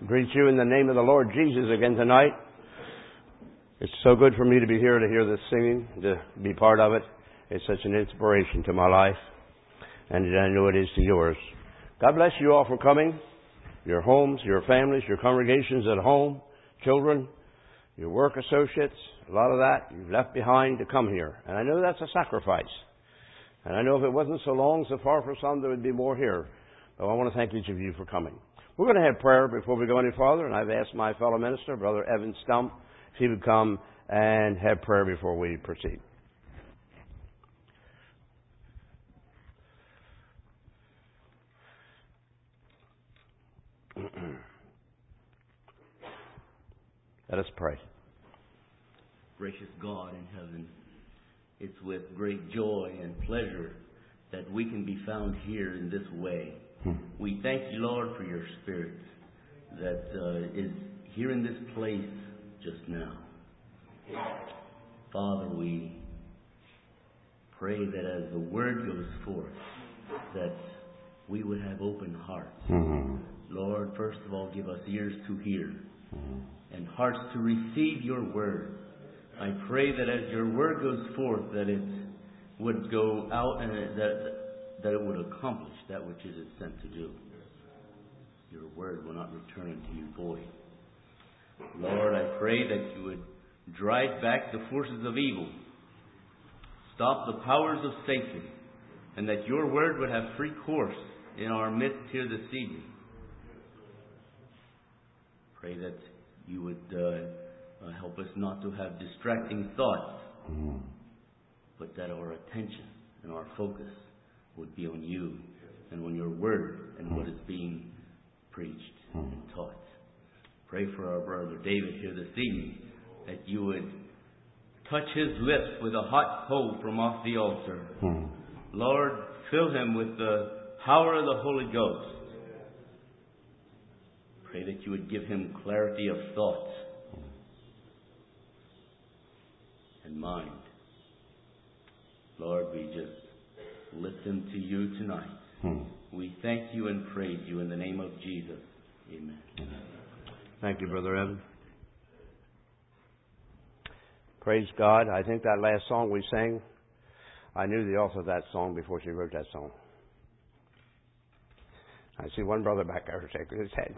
Greet you in the name of the Lord Jesus again tonight. It's so good for me to be here to hear this singing, to be part of it. It's such an inspiration to my life, and I know it is to yours. God bless you all for coming. Your homes, your families, your congregations at home, children, your work associates, a lot of that you've left behind to come here. And I know that's a sacrifice. And I know if it wasn't so long, so far for some, there would be more here. But I want to thank each of you for coming. We're going to have prayer before we go any farther, and I've asked my fellow minister, Brother Evan Stump, if he would come and have prayer before we proceed. Let us pray. Gracious God in heaven, it's with great joy and pleasure that we can be found here in this way. We thank you, Lord, for your Spirit that is here in this place just now. Father, we pray that as the Word goes forth, that we would have open hearts. Lord, first of all, give us ears to hear and hearts to receive your Word. I pray that as your Word goes forth, that it would go out and that it would accomplish that which it is sent to do. Your Word will not return unto you void. Lord, I pray that you would drive back the forces of evil, stop the powers of Satan, and that your Word would have free course in our midst here this evening. Pray that you would help us not to have distracting thoughts, but that our attention and our focus would be on you and on your Word and what is being preached and taught. Pray for our brother David here this evening, that you would touch his lips with a hot coal from off the altar. Lord, fill him with the power of the Holy Ghost. Pray that you would give him clarity of thought and mind. Lord, we just lift him to you tonight. We thank you and praise you in the name of Jesus. Amen. Thank you, Brother Evan. Praise God. I think that last song we sang, I knew the author of that song before she wrote that song. I see one brother back there shaking his head.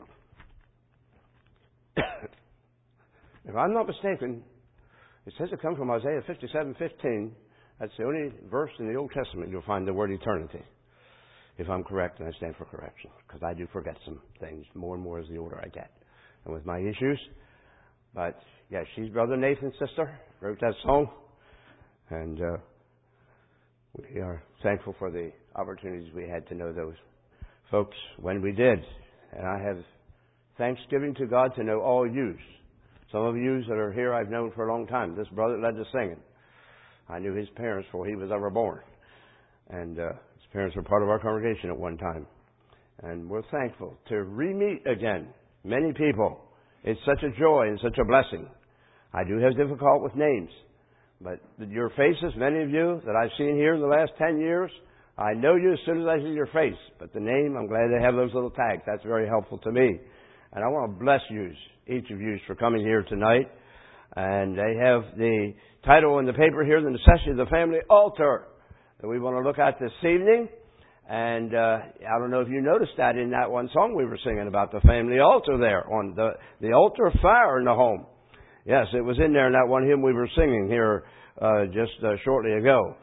If I'm not mistaken, it says it comes from Isaiah 57:15. That's the only verse in the Old Testament you'll find the word eternity. If I'm correct, and I stand for correction, because I do forget some things more and more as the older I get, and with my issues. But yeah, she's Brother Nathan's sister, wrote that song, and we are thankful for the opportunities we had to know those folks when we did. And I have thanksgiving to God to know all yous. Some of yous that are here I've known for a long time. This brother led the singing. I knew his parents before he was ever born. And his parents were part of our congregation at one time. And we're thankful to re-meet again many people. It's such a joy and such a blessing. I do have difficulty with names. But your faces, many of you that I've seen here in the last 10 years, I know you as soon as I see your face. But the name, I'm glad they have those little tags. That's very helpful to me. And I want to bless you, each of you, for coming here tonight. And they have the title in the paper here, The Necessity of the Family Altar, that we want to look at this evening. And I don't know if you noticed that in that one song we were singing about the family altar there, on the altar of fire in the home. Yes, it was in there in that one hymn we were singing here just shortly ago.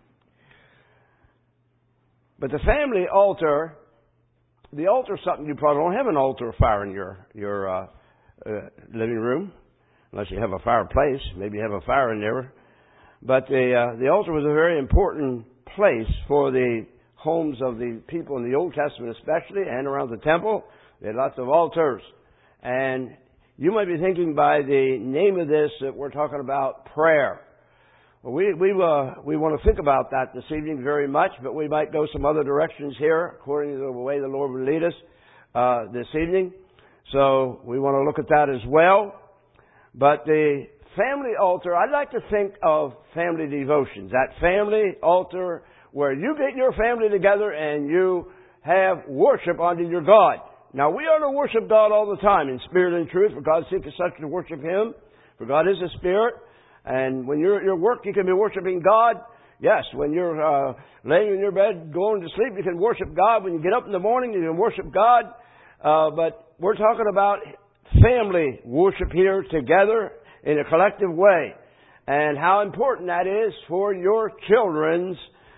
But the family altar, the altar is something you probably don't have an altar of fire in your living room, unless you have a fireplace. Maybe you have a fire in there. But the altar was a very important place for the homes of the people in the Old Testament especially, and around the temple. They had lots of altars. And you might be thinking by the name of this that we're talking about prayer. Well, we want to think about that this evening very much, but we might go some other directions here according to the way the Lord will lead us this evening. So we want to look at that as well. But the family altar, I'd like to think of family devotions. That family altar where you get your family together and you have worship unto your God. Now, we are to worship God all the time in spirit and truth, for God seeketh such to worship Him. For God is a spirit. And when you're at your work, you can be worshiping God. Yes, when you're laying in your bed, going to sleep, you can worship God. When you get up in the morning, you can worship God. But we're talking about family worship here together in a collective way. And how important that is for your children's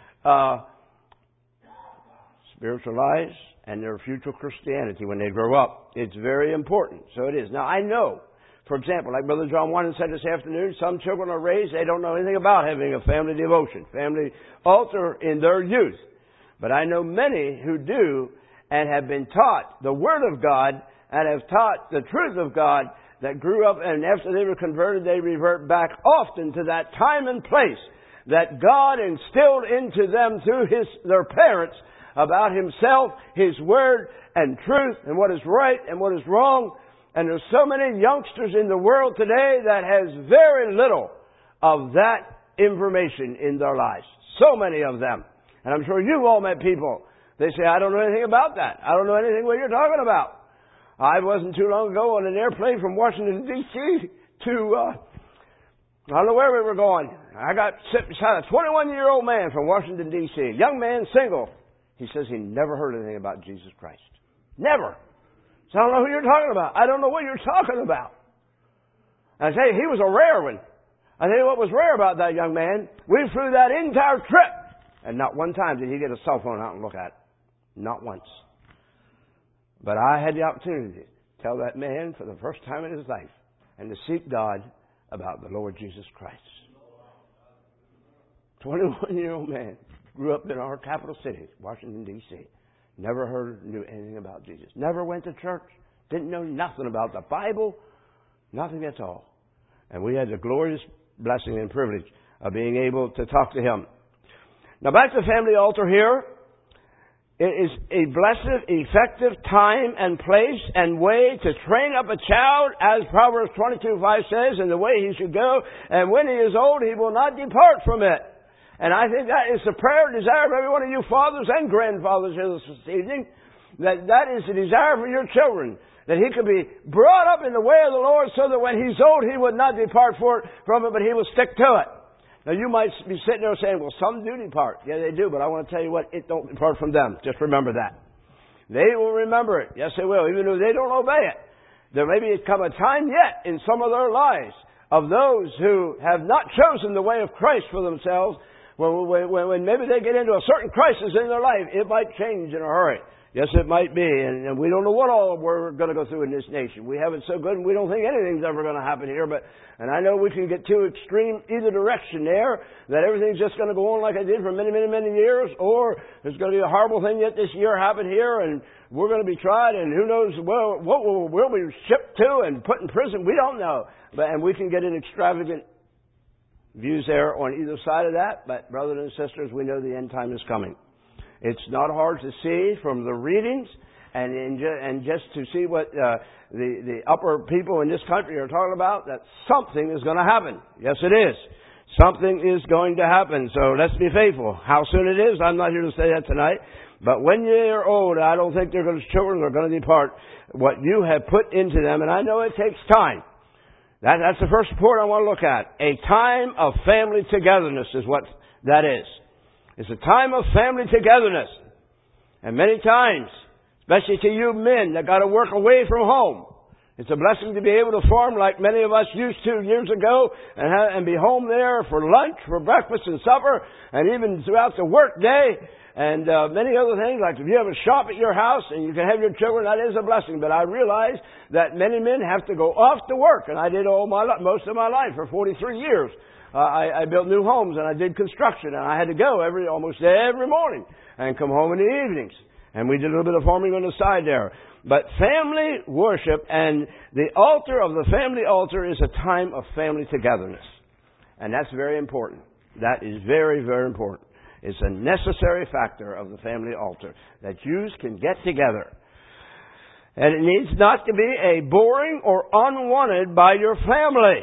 spiritual lives and their future Christianity when they grow up. It's very important. So it is. Now, I know, for example, like Brother John Wyman said this afternoon, some children are raised, they don't know anything about having a family devotion, family altar in their youth. But I know many who do and have been taught the Word of God and have taught the truth of God that grew up, and after they were converted, they revert back often to that time and place that God instilled into them through their parents about Himself, His Word, and truth, and what is right and what is wrong. And there's so many youngsters in the world today that has very little of that information in their lives. So many of them. And I'm sure you've all met people. They say, I don't know anything about that. I don't know anything what you're talking about. I wasn't too long ago on an airplane from Washington, D.C. to, I don't know where we were going. I got sit beside a 21-year-old man from Washington, D.C. Young man, single. He says he never heard anything about Jesus Christ. Never. So I don't know who you're talking about. I don't know what you're talking about. And I tell you, he was a rare one. I tell you what was rare about that young man. We flew that entire trip, and not one time did he get a cell phone out and look at it. Not once. But I had the opportunity to tell that man for the first time in his life and to seek God about the Lord Jesus Christ. 21-year-old man. Grew up in our capital city, Washington, D.C. Never knew anything about Jesus. Never went to church. Didn't know nothing about the Bible. Nothing at all. And we had the glorious blessing and privilege of being able to talk to him. Now back to the family altar here. It is a blessed, effective time and place and way to train up a child, as Proverbs 22:5 says, in the way he should go. And when he is old, he will not depart from it. And I think that is the prayer and desire of every one of you fathers and grandfathers here this evening, that is the desire for your children, that he could be brought up in the way of the Lord so that when he's old, he would not depart from it, but he will stick to it. Now, you might be sitting there saying, well, some do depart. Yeah, they do, but I want to tell you what, it don't depart from them. Just remember that. They will remember it. Yes, they will, even though they don't obey it. There may come a time yet in some of their lives of those who have not chosen the way of Christ for themselves. When maybe they get into a certain crisis in their life, it might change in a hurry. Yes, it might be. And we don't know what all we're going to go through in this nation. We have it so good and we don't think anything's ever going to happen here. And I know we can get too extreme either direction there, that everything's just going to go on like it did for many, many, many years, or there's going to be a horrible thing yet this year happen here and we're going to be tried and who knows what we'll be shipped to and put in prison. We don't know. And we can get in extravagant views there on either side of that. But brothers and sisters, we know the end time is coming. It's not hard to see from the readings and just to see what the upper people in this country are talking about, that something is going to happen. Yes, it is. Something is going to happen. So let's be faithful. How soon it is, I'm not here to say that tonight. But when you're old, I don't think children are going to depart what you have put into them. And I know it takes time. That's the first point I want to look at. A time of family togetherness is what that is. It's a time of family togetherness. And many times, especially to you men that got to work away from home, it's a blessing to be able to farm like many of us used to years ago and be home there for lunch, for breakfast and supper, and even throughout the work day. And many other things, like if you have a shop at your house and you can have your children, that is a blessing. But I realize that many men have to go off to work, and I did most of my life for 43 years. I built new homes and I did construction, and I had to go almost every morning and come home in the evenings. And we did a little bit of farming on the side there. But family worship and the altar of the family altar is a time of family togetherness. And that's very important. That is very, very important. It's a necessary factor of the family altar, that Jews can get together. And it needs not to be a boring or unwanted by your family.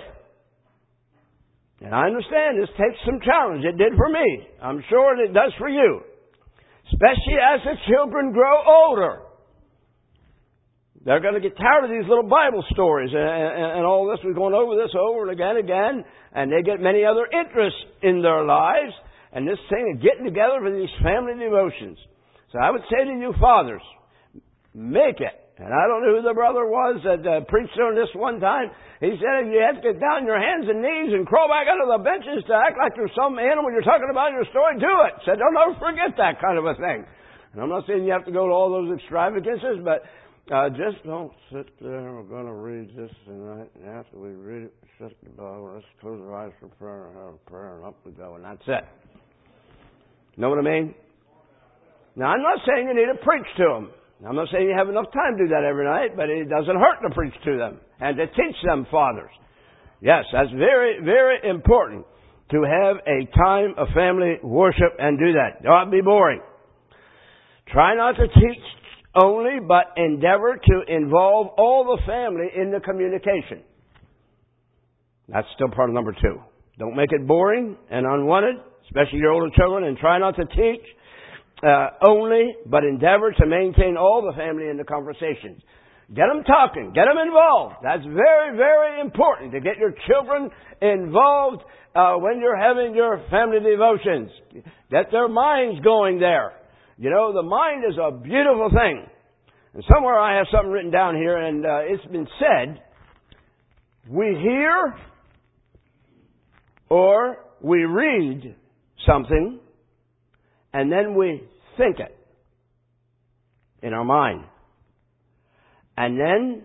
And I understand this takes some challenge. It did for me. I'm sure it does for you. Especially as the children grow older. They're going to get tired of these little Bible stories and all this. We're going over this over and again, and they get many other interests in their lives. And this thing of getting together for these family devotions. So I would say to you fathers, make it. And I don't know who the brother was that preached on this one time. He said if you have to get down on your hands and knees and crawl back under the benches to act like you're some animal you're talking about in your story, do it. Said don't ever forget that kind of a thing. And I'm not saying you have to go to all those extravagances, but just don't sit there. We're going to read this tonight. And after we read it, shut the Bible. Let's close our eyes for prayer and have a prayer, and up we go. And that's it. Know what I mean? Now, I'm not saying you need to preach to them. I'm not saying you have enough time to do that every night, but it doesn't hurt to preach to them and to teach them, fathers. Yes, that's very, very important to have a time of family worship and do that. Don't be boring. Try not to teach only, but endeavor to involve all the family in the communication. That's still part of number 2. Don't make it boring and unwanted, especially your older children, and try not to teach only, but endeavor to maintain all the family in the conversations. Get them talking. Get them involved. That's very, very important to get your children involved when you're having your family devotions. Get their minds going there. You know, the mind is a beautiful thing. And somewhere I have something written down here, and it's been said, we hear or we read something, and then we think it in our mind. And then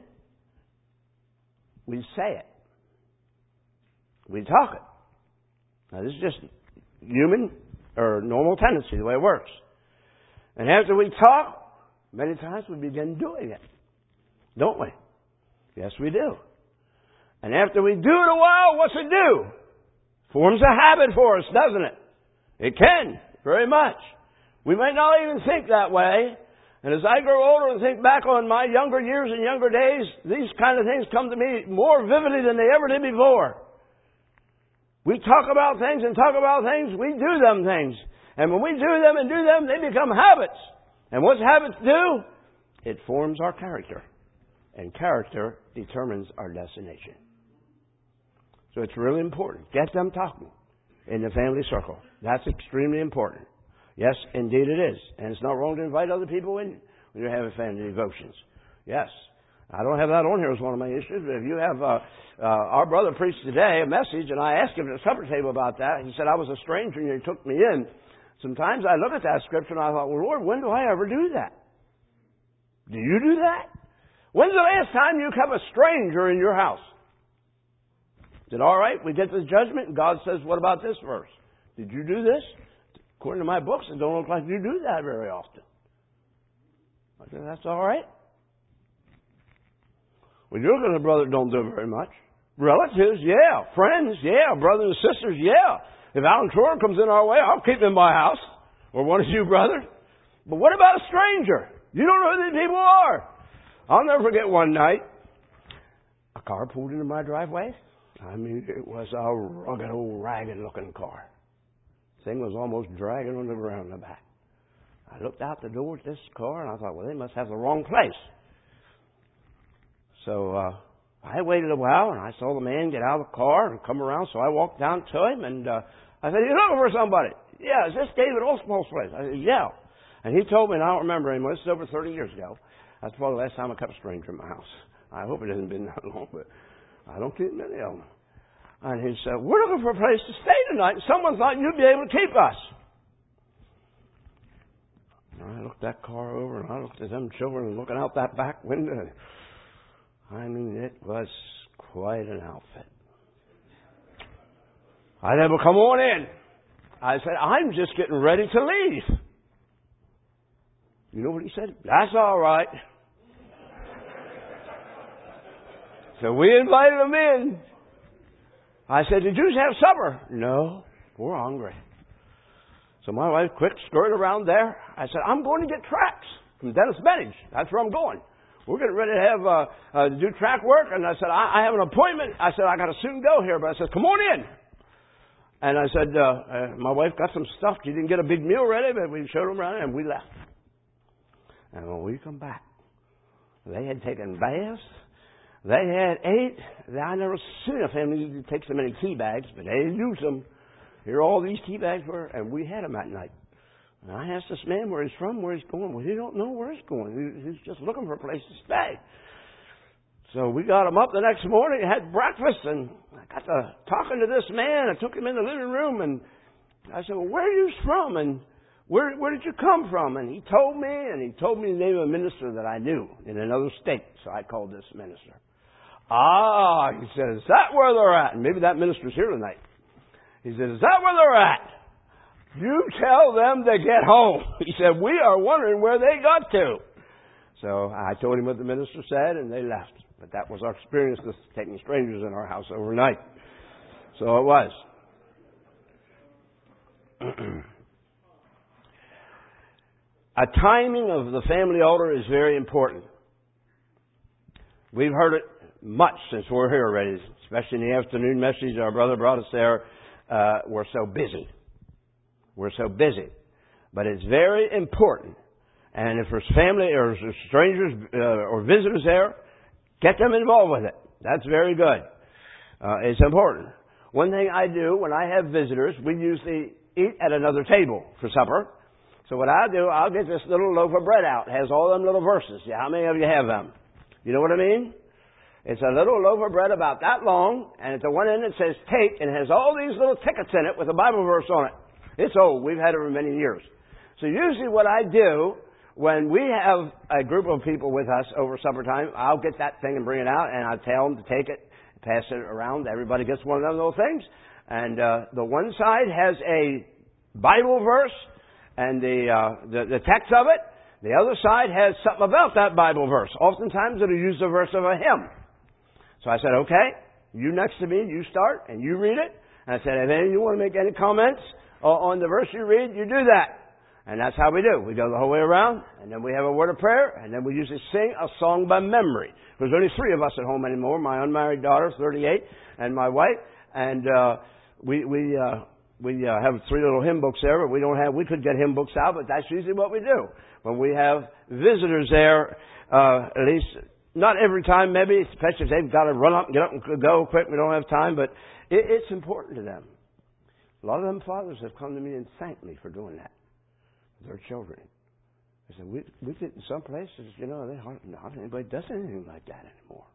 we say it. We talk it. Now, this is just human or normal tendency, the way it works. And after we talk, many times we begin doing it. Don't we? Yes, we do. And after we do it a while, what's it do? Forms a habit for us, doesn't it? It can, very much. We might not even think that way. And as I grow older and think back on my younger years and younger days, these kind of things come to me more vividly than they ever did before. We talk about things and talk about things, we do them things. And when we do them and do them, they become habits. And what habits do? It forms our character. And character determines our destination. So it's really important. Get them talking in the family circle. That's extremely important. Yes, indeed it is. And it's not wrong to invite other people in when you're having family devotions. Yes. I don't have that on here as one of my issues, but if you have, our brother preached today a message, and I asked him at the supper table about that. He said, I was a stranger and he took me in. Sometimes I look at that scripture and I thought, well, Lord, when do I ever do that? Do you do that? When's the last time you kept a stranger in your house? Is it all right? We get to the judgment and God says, what about this verse? Did you do this? According to my books, it don't look like you do that very often. I said, that's all right. Well, you're going to brother don't do very much. Relatives, yeah. Friends, yeah. Brothers and sisters, yeah. If Alan Troyer comes in our way, I'll keep him in my house. Or one of you brothers. But what about a stranger? You don't know who these people are. I'll never forget one night, a car pulled into my driveway. I mean, it was a rugged old ragged looking car. The thing was almost dragging on the ground in the back. I looked out the door at this car and I thought, well, they must have the wrong place. So I waited a while and I saw the man get out of the car and come around. So I walked down to him and I said, you looking for somebody? Yeah, is this David Oswald's place? I said, yeah. And he told me, and I don't remember anymore, this is over 30 years ago. That's probably the last time I kept a stranger in my house. I hope it hasn't been that long, but I don't keep many of them. And he said, we're looking for a place to stay tonight. And someone thought you'd be able to keep us. And I looked that car over and I looked at them children looking out that back window. I mean, it was quite an outfit. I said, well, come on in. I said, I'm just getting ready to leave. You know what he said? That's all right. So we invited him in. I said, did you have supper? No, we're hungry. So my wife quick skirted around there. I said, I'm going to get tracks from Dennis Bennage. That's where I'm going. We're getting ready to have to do track work. And I said, I have an appointment. I said, I got to soon go here. But I said, come on in. And I said, my wife got some stuff. She didn't get a big meal ready, but we showed them around and we left. And when we come back, They had taken baths. They had ate. I never seen a family that takes so many tea bags, but they didn't use them. Here all these tea bags were, and we had them that night. And I asked this man where he's from, where he's going. Well, he don't know where he's going. He's just looking for a place to stay. So we got him up the next morning, had breakfast, and I got to talking to this man. I took him in the living room, and I said, well, where are you from? And where did you come from? And he told me the name of a minister that I knew in another state. So I called this minister. He said, is that where they're at? And maybe that minister's here tonight. He said, is that where they're at? You tell them to get home. He said, we are wondering where they got to. So I told him what the minister said, and they left. But that was our experience with taking strangers in our house overnight. So it was. A timing of the family altar is very important. We've heard it much since we're here already, especially in the afternoon message our brother brought us there. We're so busy. We're so busy. But it's very important. And if there's family or strangers or visitors there, get them involved with it. That's very good. It's important. One thing I do when I have visitors, we usually eat at another table for supper. So what I do, I'll get this little loaf of bread out. It has all them little verses. Yeah, how many of you have them? You know what I mean? It's a little loaf of bread about that long, and at the one end it says take, and it has all these little tickets in it with a Bible verse on it. It's old. We've had it for many years. So usually what I do, when we have a group of people with us over supper time, I'll get that thing and bring it out, and I'll tell them to take it, pass it around. Everybody gets one of them little things. And the one side has a Bible verse and the text of it. The other side has something about that Bible verse. Oftentimes it'll use the verse of a hymn. So I said, okay, you next to me, you start, and you read it. And I said, if any of you want to make any comments on the verse you read, you do that. And that's how we do. We go the whole way around, and then we have a word of prayer, and then we usually sing a song by memory. There's only 3 of us at home anymore. My unmarried daughter, 38, and my wife. And we have 3 little hymn books there, but we could get hymn books out, but that's usually what we do. When we have visitors there, at least, not every time maybe, especially if they've got to run up and get up and go quick, we don't have time, but it's important to them. A lot of them fathers have come to me and thanked me for doing that. Their children. I said, we get in some places, not anybody does anything like that anymore.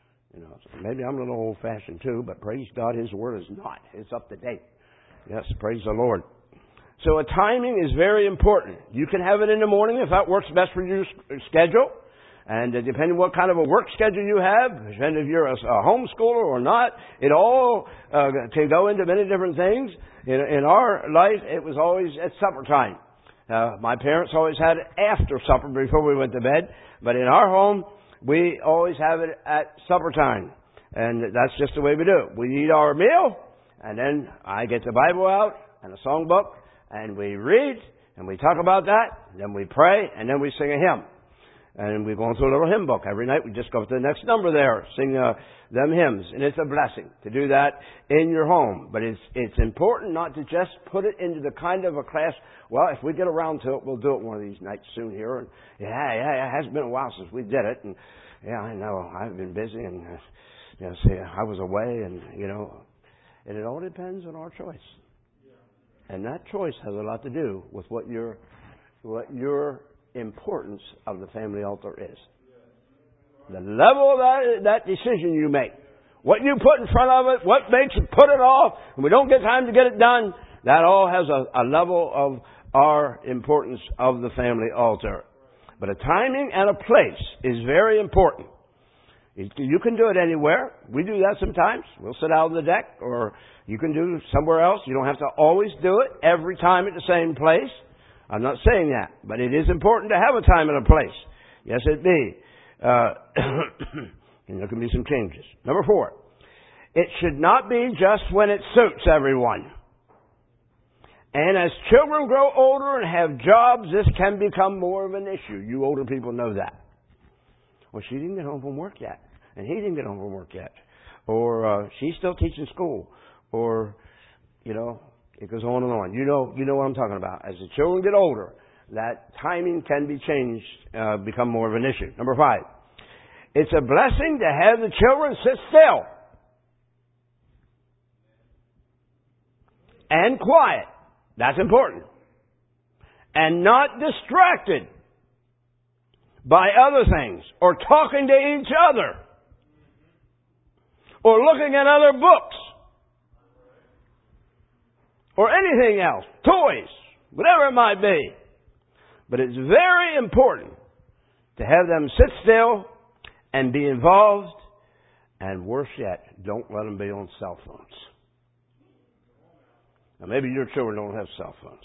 So maybe I'm a little old-fashioned too, but praise God, His Word is not. It's up to date. Yes, praise the Lord. So a timing is very important. You can have it in the morning if that works best for your schedule. And depending on what kind of a work schedule you have, depending if you're a homeschooler or not, it all can go into many different things. In our life, it was always at supper time. My parents always had it after supper before we went to bed. But in our home, we always have it at supper time. And that's just the way we do it. We eat our meal, and then I get the Bible out and a songbook, and we read, and we talk about that, and then we pray, and then we sing a hymn. And we go into a little hymn book. Every night we just go to the next number there, sing them hymns. And it's a blessing to do that in your home. But it's important not to just put it into the kind of a class, well, if we get around to it, we'll do it one of these nights soon here. And yeah, it hasn't been a while since we did it. And yeah, I know, I've been busy and, I was away and, and it all depends on our choice. And that choice has a lot to do with what your importance of the family altar is. The level of that decision you make. What you put in front of it, what makes you put it off, and we don't get time to get it done, that all has a level of our importance of the family altar. But a timing and a place is very important. You can do it anywhere. We do that sometimes. We'll sit out on the deck, or you can do somewhere else. You don't have to always do it every time at the same place. I'm not saying that, but it is important to have a time and a place. Yes, it be. And there can be some changes. Number 4, it should not be just when it suits everyone. And as children grow older and have jobs, this can become more of an issue. You older people know that. Well, she didn't get home from work yet, and he didn't get home from work yet. Or she's still teaching school. Or, it goes on and on. You know what I'm talking about. As the children get older, that timing can be changed, become more of an issue. Number 5, It's a blessing to have the children sit still and quiet. That's important. And not distracted by other things, or talking to each other, or looking at other books, or anything else, toys, whatever it might be. But it's very important to have them sit still and be involved, and worse yet, don't let them be on cell phones. Now, maybe your children don't have cell phones.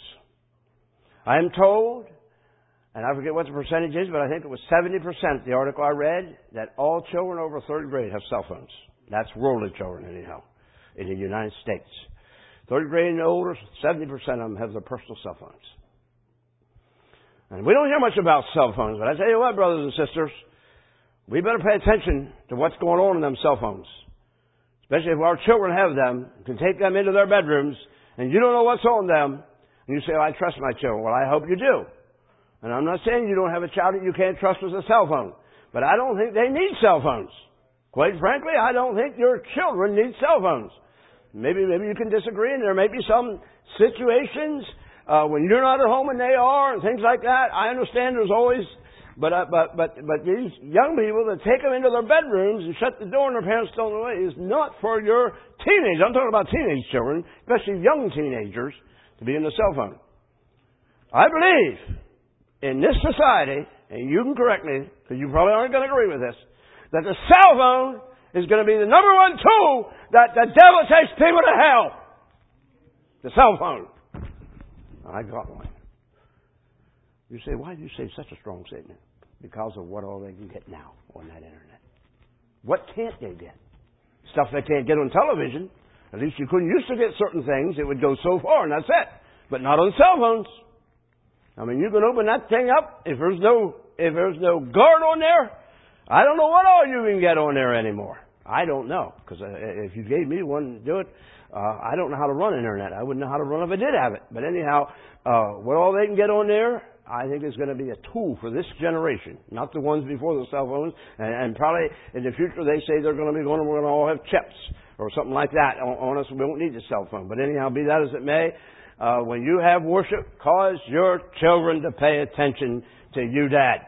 I am told, and I forget what the percentage is, but I think it was 70%, the article I read, that all children over third grade have cell phones. That's worldly children, anyhow, in the United States. Third grade and older, 70% of them have their personal cell phones. And we don't hear much about cell phones, but I tell you what, brothers and sisters, we better pay attention to what's going on in them cell phones. Especially if our children have them, can take them into their bedrooms, and you don't know what's on them, and you say, I trust my children. Well, I hope you do. And I'm not saying you don't have a child that you can't trust with a cell phone, but I don't think they need cell phones. Quite frankly, I don't think your children need cell phones. Maybe you can disagree, and there may be some situations when you're not at home and they are, and things like that. I understand there's always, but these young people that take them into their bedrooms and shut the door and their parents don't know it is not for your teenagers. I'm talking about teenage children, especially young teenagers, to be in the cell phone. I believe in this society, and you can correct me, because you probably aren't going to agree with this, that the cell phone is going to be the number one tool that the devil takes people to hell. The cell phone. I got one. You say, why do you say such a strong statement? Because of what all they can get now on that internet. What can't they get? Stuff they can't get on television. At least you couldn't used to get certain things. It would go so far and that's it. But not on cell phones. I mean, you can open that thing up. If there's no guard on there, I don't know what all you can get on there anymore. I don't know. Because if you gave me one to do it, I don't know how to run internet. I wouldn't know how to run if I did have it. But anyhow, what all they can get on there, I think is going to be a tool for this generation. Not the ones before the cell phones. And probably in the future they say we're going to all have chips or something like that on us. We won't need the cell phone. But anyhow, be that as it may, when you have worship, cause your children to pay attention to you, Dad.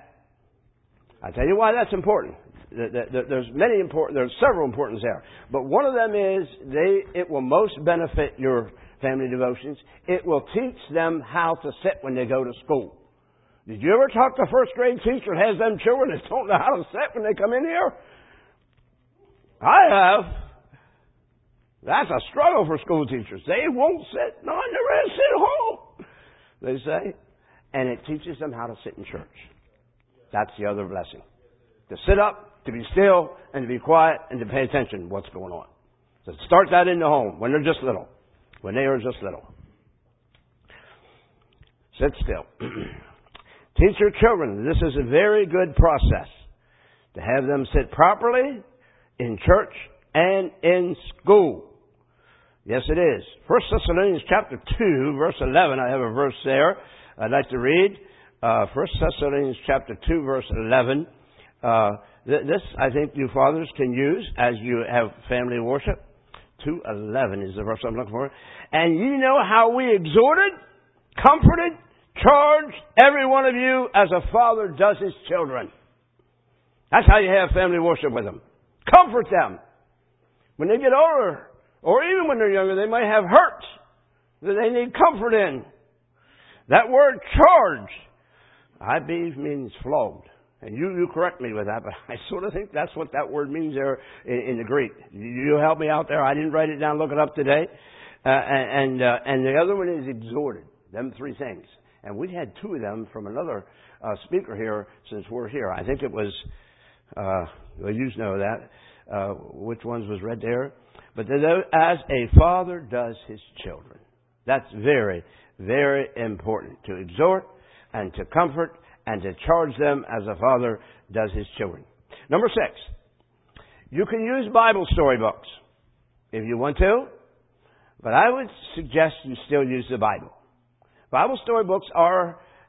I tell you why that's important. There's several importance there. But one of them is it will most benefit your family devotions. It will teach them how to sit when they go to school. Did you ever talk to a first grade teacher that has them children that don't know how to sit when they come in here? I have. That's a struggle for school teachers. They won't sit. No, I never had to sit at home, they say. And it teaches them how to sit in church. That's the other blessing. To sit up, to be still, and to be quiet, and to pay attention to what's going on. So start that in the home when they're just little. When they are just little. Sit still. Teach your children. This is a very good process. To have them sit properly in church and in school. Yes, it is. 1 Thessalonians chapter 2, verse 11. I have a verse there I'd like to read. 1 Thessalonians chapter 2, verse 11. This, I think, you fathers can use as you have family worship. 2:11 is the verse I'm looking for. And you know how we exhorted, comforted, charged every one of you as a father does his children. That's how you have family worship with them. Comfort them. When they get older, or even when they're younger, they might have hurts that they need comfort in. That word charged, I believe, means flogged. And you correct me with that, but I sort of think that's what that word means there in the Greek. You help me out there. I didn't write it down. Look it up today. And the other one is exhorted. Them three things. And we had two of them from another speaker here since we're here. I think it was, well, you know that, which ones was read there. But as a father does his children. That's very, very important. To exhort and to comfort and to charge them as a father does his children. Number 6, you can use Bible storybooks if you want to, but I would suggest you still use the Bible. Bible storybooks are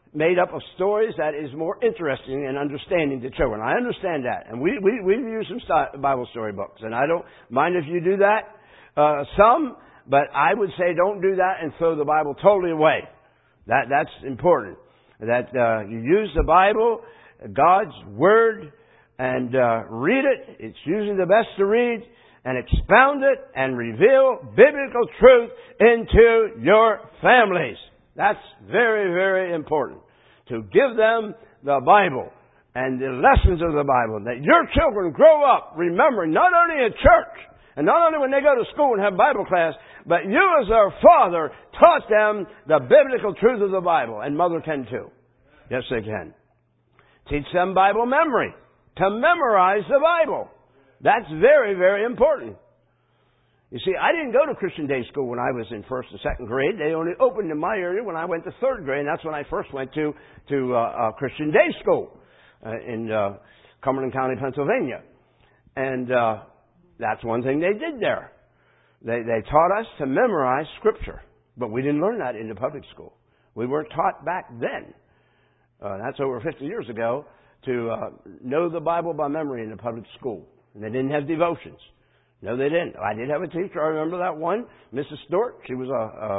made up of stories that is more interesting and understanding to children. I understand that. And we use some Bible story books. And I don't mind if you do that. Some, but I would say don't do that and throw the Bible totally away. That's important. That you use the Bible, God's Word, and read it. It's usually the best to read. And expound it and reveal biblical truth into your families. That's very, very important. To give them the Bible and the lessons of the Bible. That your children grow up remembering not only in church and not only when they go to school and have Bible class, but you as their father taught them the biblical truth of the Bible. And mother can too. Yes, they can. Teach them Bible memory. To memorize the Bible. That's very, very important. You see, I didn't go to Christian day school when I was in first and second grade. They only opened in my area when I went to third grade, and that's when I first went to Christian day school in Cumberland County, Pennsylvania. And that's one thing they did there. They taught us to memorize Scripture, but we didn't learn that in the public school. We weren't taught back then. That's over 50 years ago to know the Bible by memory in the public school. And they didn't have devotions. No, they didn't. I did have a teacher. I remember that one, Mrs. Stewart. She was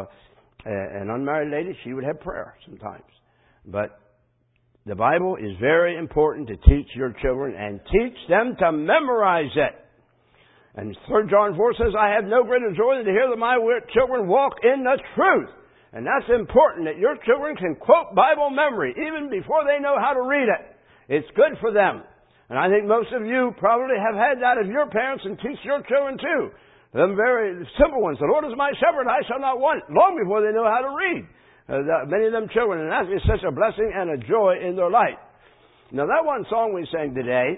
an unmarried lady. She would have prayer sometimes. But the Bible is very important to teach your children and teach them to memorize it. And 3 John 4 says, I have no greater joy than to hear that my children walk in the truth. And that's important, that your children can quote Bible memory even before they know how to read it. It's good for them. And I think most of you probably have had that of your parents and teach your children too. Them very simple ones. The Lord is my shepherd, I shall not want. Long before they know how to read. Many of them children. And that is such a blessing and a joy in their life. Now that one song we sang today,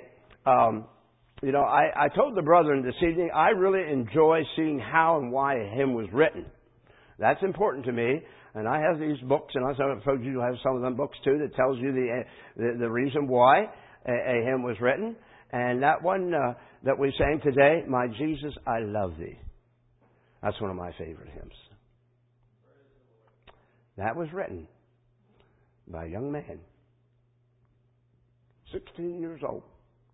I told the brethren this evening, I really enjoy seeing how and why a hymn was written. That's important to me. And I have these books, and I suppose you have some of them books too, that tells you the reason why a hymn was written. And that one that we sang today, My Jesus, I Love Thee. That's one of my favorite hymns. That was written by a young man, 16 years old.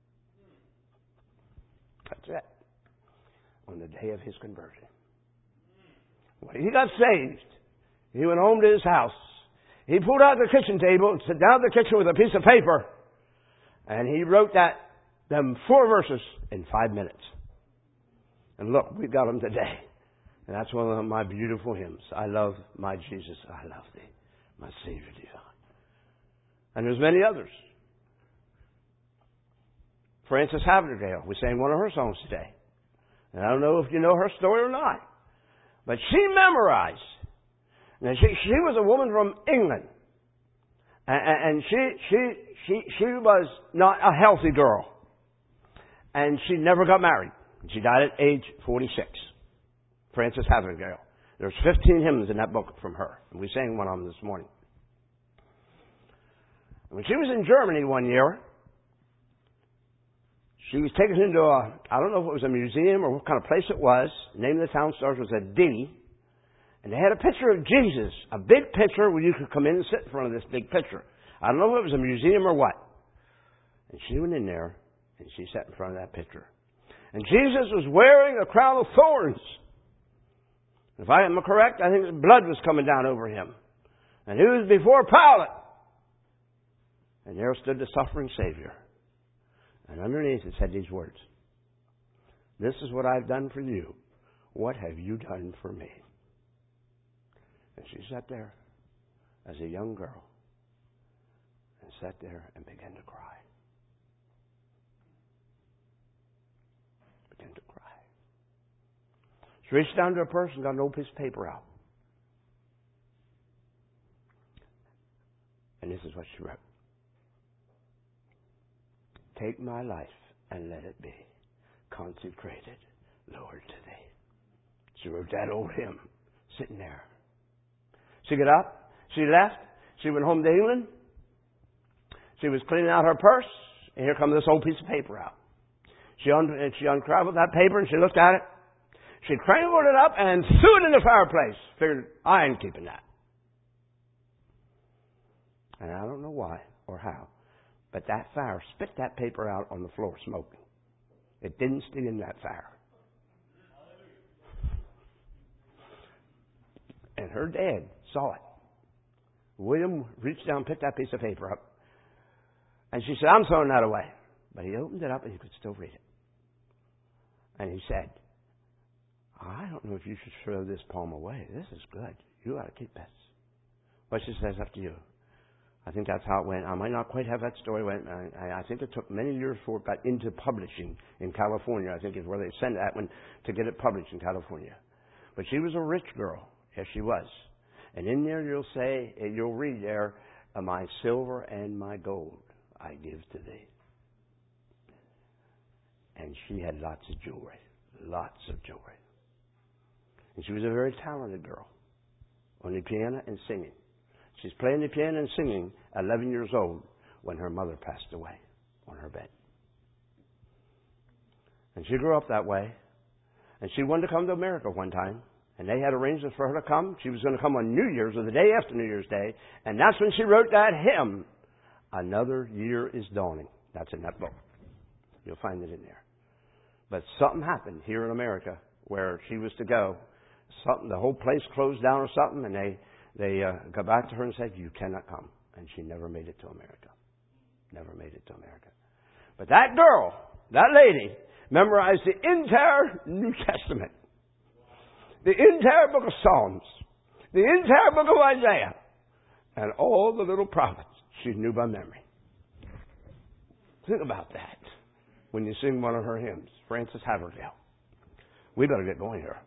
That's it. On the day of his conversion. When he got saved, he went home to his house. He pulled out the kitchen table and sat down at the kitchen with a piece of paper. And he wrote them 4 verses in 5 minutes. And look, we've got them today. And that's one of my beautiful hymns. I love my Jesus, I love thee, my Savior divine. And there's many others. Frances Havergale, we sang one of her songs today. And I don't know if you know her story or not. But she memorized. Now she was a woman from England. And she was not a healthy girl. And she never got married. She died at age 46. Frances Havergale. There's 15 hymns in that book from her. And we sang one of them this morning. When she was in Germany one year, she was taken into I don't know if it was a museum or what kind of place it was. The name of the town starts with a D. And they had a picture of Jesus, a big picture where you could come in and sit in front of this big picture. I don't know if it was a museum or what. And she went in there and she sat in front of that picture. And Jesus was wearing a crown of thorns. If I am correct, I think his blood was coming down over him. And he was before Pilate. And there stood the suffering Savior. And underneath it said these words. This is what I've done for you. What have you done for me? And she sat there as a young girl. And sat there and began to cry. Began to cry. She reached down to her purse and got an old piece of paper out. And this is what she wrote. Take my life and let it be consecrated, Lord, to thee. She wrote that old hymn sitting there. She got up. She left. She went home to England. She was cleaning out her purse. And here comes this old piece of paper out. She unraveled that paper and she looked at it. She crangled it up and threw it in the fireplace. Figured, I ain't keeping that. And I don't know why or how, but that fire spit that paper out on the floor smoking. It didn't stay in that fire. And her dad saw it. William reached down, picked that piece of paper up, and she said, I'm throwing that away. But he opened it up and he could still read it. And he said, I don't know if you should throw this poem away. This is good. You ought to keep this. Well, she says, up to you. I think that's how it went. I might not quite have that story went. I think it took many years before it got into publishing in California. I think is where they sent that one to get it published in California. But she was a rich girl. Yes, she was. And in there you'll read there, my silver and my gold I give to thee. And she had lots of jewelry. Lots of jewelry. And she was a very talented girl on the piano and singing. She's playing the piano and singing 11 years old when her mother passed away on her bed. And she grew up that way. And she wanted to come to America one time. And they had arrangements for her to come. She was going to come on New Year's or the day after New Year's Day. And that's when she wrote that hymn, Another Year is Dawning. That's in that book. You'll find it in there. But something happened here in America where she was to go. The whole place closed down or something, and they got back to her and said, you cannot come. And she never made it to America. Never made it to America. But that girl, that lady, memorized the entire New Testament. The entire book of Psalms. The entire book of Isaiah. And all the little prophets she knew by memory. Think about that when you sing one of her hymns, Frances Haverdale. We better get going here.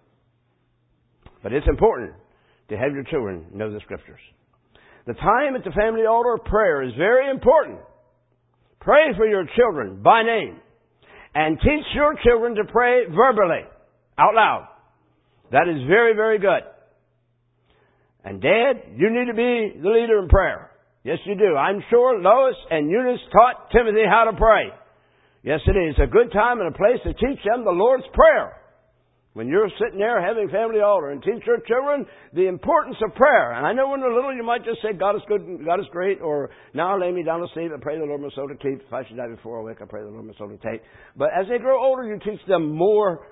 But it's important to have your children know the Scriptures. The time at the family altar of prayer is very important. Pray for your children by name. And teach your children to pray verbally, out loud. That is very, very good. And Dad, you need to be the leader in prayer. Yes, you do. I'm sure Lois and Eunice taught Timothy how to pray. Yes, it is. A good time and a place to teach them the Lord's Prayer. When you're sitting there having family altar and teach your children the importance of prayer. And I know when they're little you might just say, God is good and God is great, or now lay me down to sleep, I pray the Lord my soul to keep. If I should die before I wake, I pray the Lord my soul to take. But as they grow older, you teach them more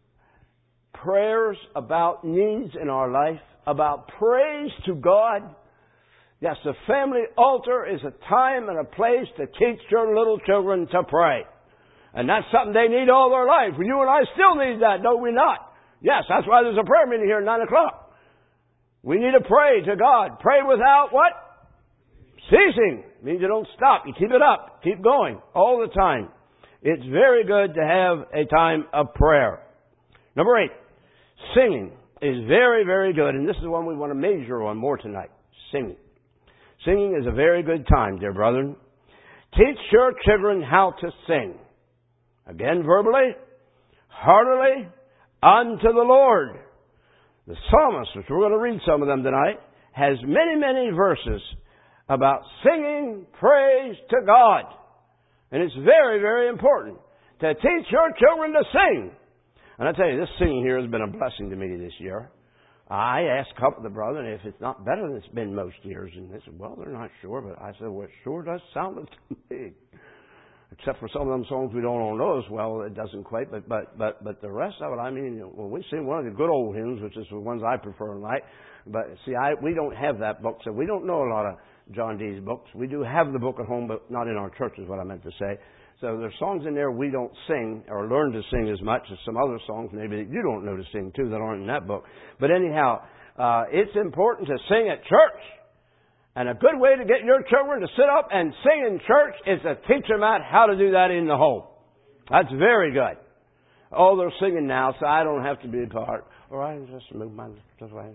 prayers about needs in our life, about praise to God. Yes, the family altar is a time and a place to teach your little children to pray. And that's something they need all their life. You and I still need that, don't we not? Yes, that's why there's a prayer meeting here at 9 o'clock. We need to pray to God. Pray without what? Ceasing. It means you don't stop. You keep it up. Keep going all the time. It's very good to have a time of prayer. Number 8. Singing is very, very good. And this is one we want to major on more tonight. Singing. Singing is a very good time, dear brethren. Teach your children how to sing. Again, verbally, heartily, unto the Lord. The psalmist, which we're going to read some of them tonight, has many, many verses about singing praise to God. And it's very, very important to teach your children to sing. And I tell you, this singing here has been a blessing to me this year. I asked a couple of the brethren if it's not better than it's been most years. And they said, well, they're not sure. But I said, well, it sure does sound it to me. Except for some of them songs we don't all know as well, it doesn't quite. But the rest of it, I mean, when we sing one of the good old hymns, which is the ones I prefer and like. But see, we don't have that book, so we don't know a lot of John Dee's books. We do have the book at home, but not in our church is what I meant to say. So there's songs in there we don't sing or learn to sing as much as some other songs maybe that you don't know to sing too that aren't in that book. But anyhow, it's important to sing at church. And a good way to get your children to sit up and sing in church is to teach them out how to do that in the home. That's very good. Oh, they're singing now, so I don't have to be a part. Or I just move my lips away.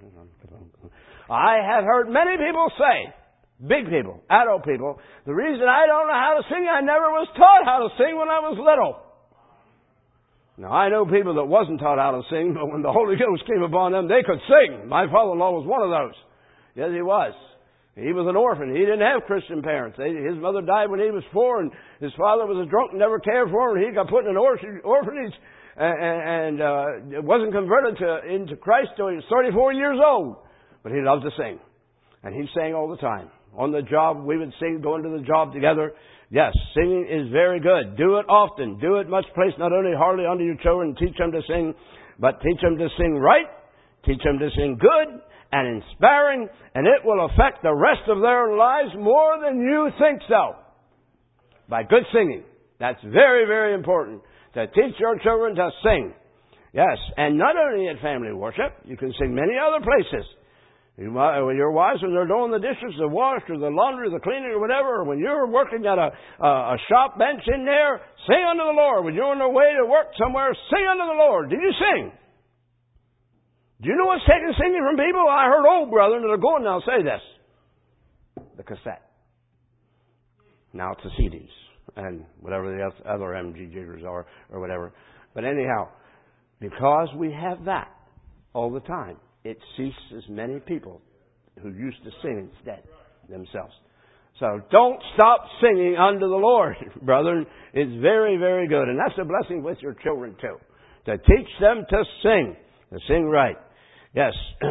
I have heard many people say, big people, adult people, the reason I don't know how to sing, I never was taught how to sing when I was little. Now, I know people that wasn't taught how to sing, but when the Holy Ghost came upon them, they could sing. My father-in-law was one of those. Yes, he was. He was an orphan. He didn't have Christian parents. His mother died when he was 4, and his father was a drunk and never cared for him. He got put in an orphanage and wasn't converted into Christ till he was 34 years old. But he loved to sing. And he sang all the time. On the job, we would sing, going to the job together. Yes, singing is very good. Do it often. Do it much place, not only hardly unto your children, teach them to sing, but teach them to sing right, teach them to sing good and inspiring, and it will affect the rest of their lives more than you think so. By good singing. That's very, very important. To teach your children to sing. Yes, and not only at family worship, you can sing many other places. Your wives, when they're doing the dishes, the wash, or the laundry, the cleaning, or whatever, or when you're working at a shop bench in there, sing unto the Lord. When you're on the way to work somewhere, sing unto the Lord. Do you sing? Do you know what's taking singing from people? I heard old brethren that are going now say this. The cassette. Now it's the CDs and whatever the other MG jiggers are or whatever. But anyhow, because we have that all the time, it ceases many people who used to sing instead themselves. So don't stop singing unto the Lord, brethren. It's very, very good. And that's a blessing with your children too. To teach them to sing right. Yes.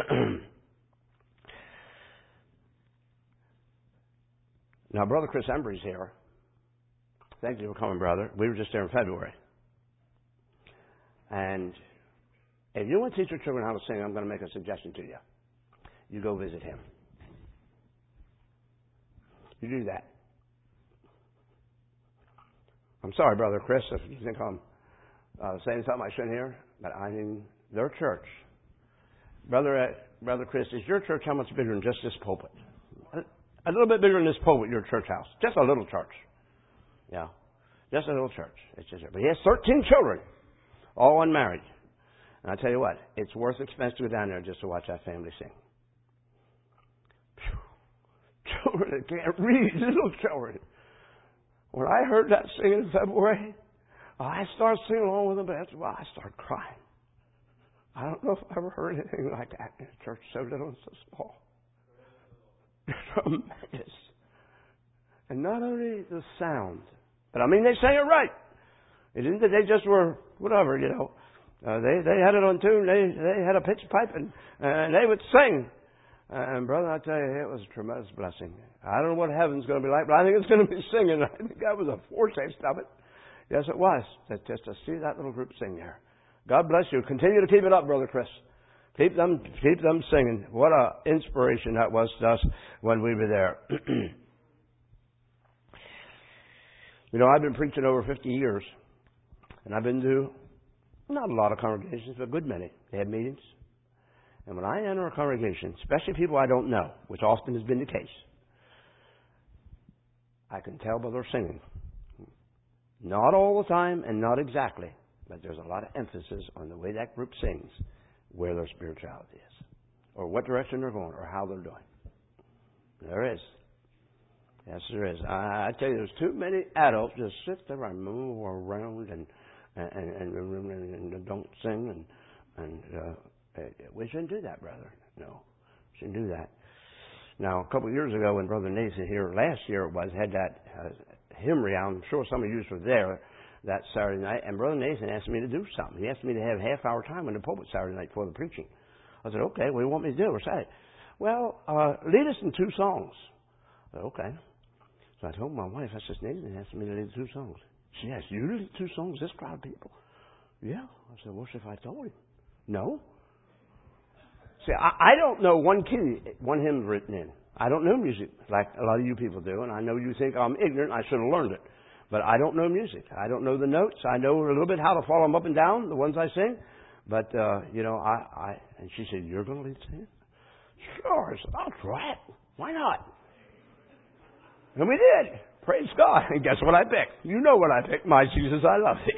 Now, Brother Chris Embry's here. Thank you for coming, brother. We were just there in February. And if you want to teach your children how to sing, I'm going to make a suggestion to you. You go visit him. You do that. I'm sorry, Brother Chris, if you think I'm saying something I shouldn't hear, but I mean their church. Brother Chris, is your church how much bigger than just this pulpit? A little bit bigger than this pulpit, your church house. Just a little church. Yeah. Just a little church. It's just, but he has 13 children, all unmarried. And I tell you what, it's worth expense to go down there just to watch that family sing. Children that can't read, little children. When I heard that singing in February, I started singing along with them, but after a while I started crying. I don't know if I ever heard anything like that in a church so little and so small. Tremendous. And not only the sound, but I mean they sang it right. It isn't that they just were whatever, you know. They had it on tune. They had a pitch pipe and they would sing. And brother, I tell you, it was a tremendous blessing. I don't know what heaven's going to be like, but I think it's going to be singing. I think that was a foretaste of it. Yes, it was. Just to see that little group sing there. God bless you. Continue to keep it up, Brother Chris. Keep them singing. What an inspiration that was to us when we were there. You know, I've been preaching over 50 years, and I've been to not a lot of congregations, but a good many. They have meetings. And when I enter a congregation, especially people I don't know, which often has been the case, I can tell by their singing. Not all the time and not exactly, but there's a lot of emphasis on the way that group sings, where their spirituality is, or what direction they're going, or how they're doing. There is. Yes, there is. I tell you, there's too many adults just sit there and move around and don't sing, and we shouldn't do that, brother. No, shouldn't do that. Now, a couple of years ago, when Brother Nathan here, last year it was, had that hymnary. I'm sure some of you were there that Saturday night, and Brother Nathan asked me to do something. He asked me to have half-hour time in the pulpit Saturday night before the preaching. I said, okay, what do you want me to do? Or say, well, lead us in 2 songs. I said, okay. So I told my wife, I said, Nathan asked me to lead 2 songs. She asked, you lead 2 songs, this crowd of people? Yeah. I said, what if I told him? No. See, I don't know one hymn written in. I don't know music like a lot of you people do, and I know you think I'm ignorant. I should have learned it. But I don't know music. I don't know the notes. I know a little bit how to follow them up and down, the ones I sing. But, and she said, you're going to lead singing? Sure. I said, I'll try it. Why not? And we did. Praise God. And guess what I picked? You know what I picked. My Jesus, I love thee.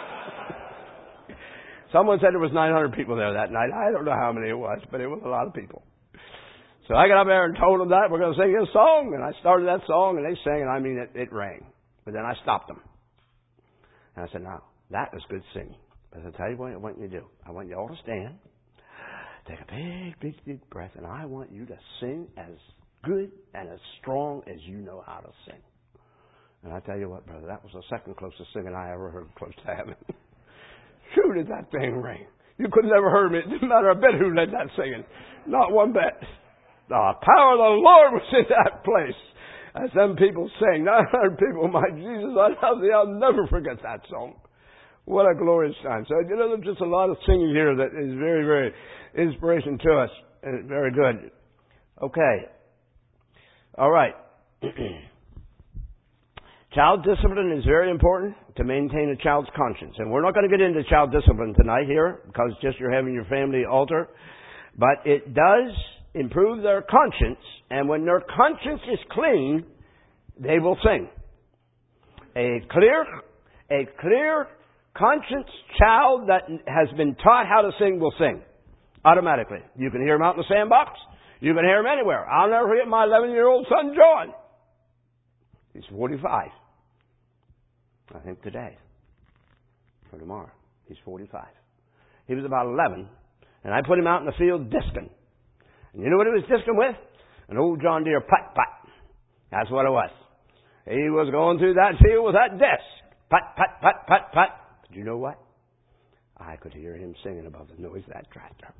Someone said there was 900 people there that night. I don't know how many it was, but it was a lot of people. So I got up there and told them that we're going to sing a song. And I started that song, and they sang, and I mean, it rang. But then I stopped them. And I said, now, that was good singing. But I'll tell you what I want you to do. I want you all to stand, take a big, big, deep breath, and I want you to sing as good and as strong as you know how to sing. And I tell you what, brother, that was the second closest singing I ever heard close to heaven. Sure did that thing ring. You could never heard me. It didn't matter a bit who led that singing. Not one bit. The power of the Lord was in that place. As them people sang, 900 people, my Jesus, I love thee. I'll never forget that song. What a glorious time. So, there's just a lot of singing here that is very, very inspiration to us. And very good. Okay. All right. Child discipline is very important to maintain a child's conscience. And we're not going to get into child discipline tonight here because just you're having your family altar. But it does improve their conscience. And when their conscience is clean, they will sing. A clear conscience child that has been taught how to sing will sing automatically. You can hear him out in the sandbox. You can hear him anywhere. I'll never forget my 11-year-old son, John. He's 45. I think today. Or tomorrow. He's 45. He was about 11. And I put him out in the field discing. And you know what he was discing with? An old John Deere putt-putt. That's what it was. He was going through that field with that disc. Putt, putt, putt, putt, putt. But you know what? I could hear him singing above the noise of that tractor.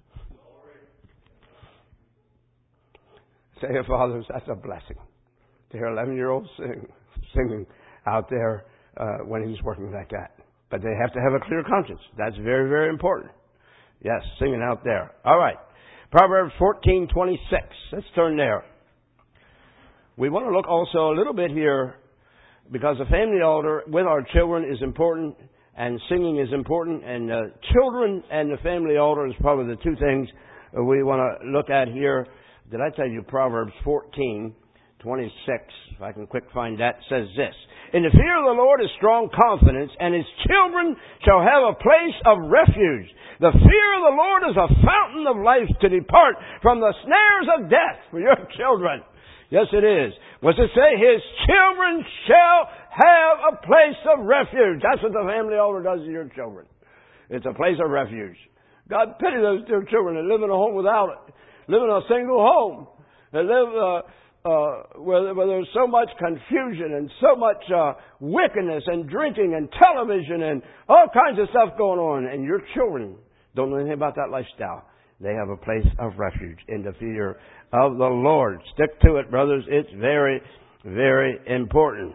Say, fathers, that's a blessing to hear 11-year-olds singing out there when he's working like that. But they have to have a clear conscience. That's very, very important. Yes, singing out there. All right. Proverbs 14:26. Let's turn there. We want to look also a little bit here because the family altar with our children is important and singing is important. And children and the family altar is probably the two things we want to look at here. Did I tell you Proverbs 14:26? If I can quick find that, says this. In the fear of the Lord is strong confidence, and his children shall have a place of refuge. The fear of the Lord is a fountain of life to depart from the snares of death for your children. Yes, it is. What's it say? His children shall have a place of refuge. That's what the family altar does to your children. It's a place of refuge. God pity those dear children that live in a home without it. Live in a single home. They live where there's so much confusion and so much wickedness and drinking and television and all kinds of stuff going on. And your children don't know anything about that lifestyle. They have a place of refuge in the fear of the Lord. Stick to it, brothers. It's very, very important.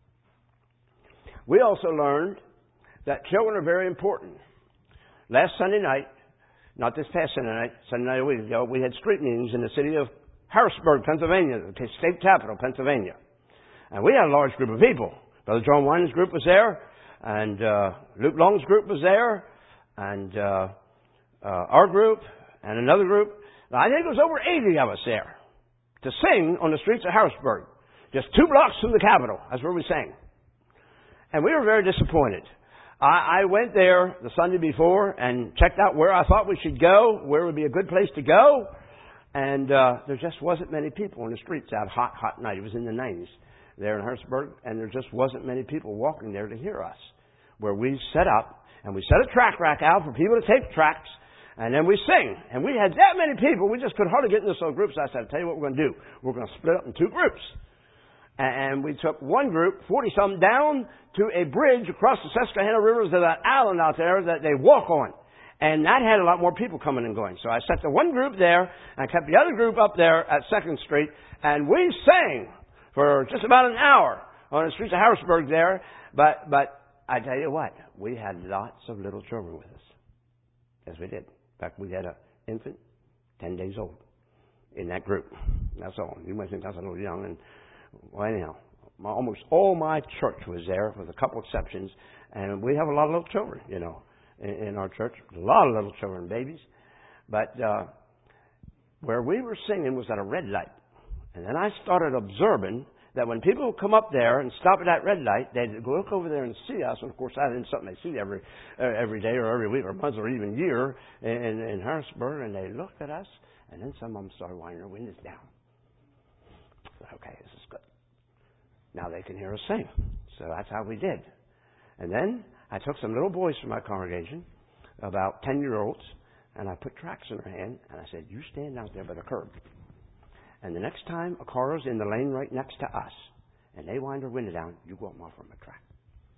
We also learned that children are very important. Last Sunday night, not this past Sunday night a week ago, we had street meetings in the city of Harrisburg, Pennsylvania, the state capital, Pennsylvania. And we had a large group of people. Brother John Winans' group was there, and Luke Long's group was there, and our group, and another group. Now, I think it was over 80 of us there to sing on the streets of Harrisburg. Just 2 blocks from the Capitol. That's where we sang. And we were very disappointed. I went there the Sunday before and checked out where I thought we should go, where would be a good place to go. And there just wasn't many people on the streets that hot night. It was in the 90s there in Harrisburg, and there just wasn't many people walking there to hear us. Where we set up, and we set a track rack out for people to take tracks, and then we sing. And we had that many people, we just could hardly get into those groups. I said, I'll tell you what we're going to do. We're going to split up in 2 groups. And we took one group, 40-some, down to a bridge across the Susquehanna River to that island out there that they walk on. And that had a lot more people coming and going. So I set the one group there, and I kept the other group up there at 2nd Street, and we sang for just about an hour on the streets of Harrisburg there. But I tell you what, we had lots of little children with us. Yes, we did. In fact, we had an infant, 10 days old, in that group. That's all. You might think that's a little young. And well, anyhow, almost all my church was there, with a couple exceptions. And we have a lot of little children, in our church. A lot of little children, babies. But where we were singing was at a red light. And then I started observing that when people would come up there and stop at that red light, they'd go look over there and see us. And of course, that isn't something they see every day or every week or month or even year in Harrisburg. And they looked at us, and then some of them started winding their windows down. So, okay, this is good. Now they can hear us sing. So that's how we did. And then I took some little boys from my congregation, about 10-year-olds, and I put tracts in their hand, and I said, you stand out there by the curb. And the next time a car is in the lane right next to us, and they wind their window down, you go up and offer them a tract.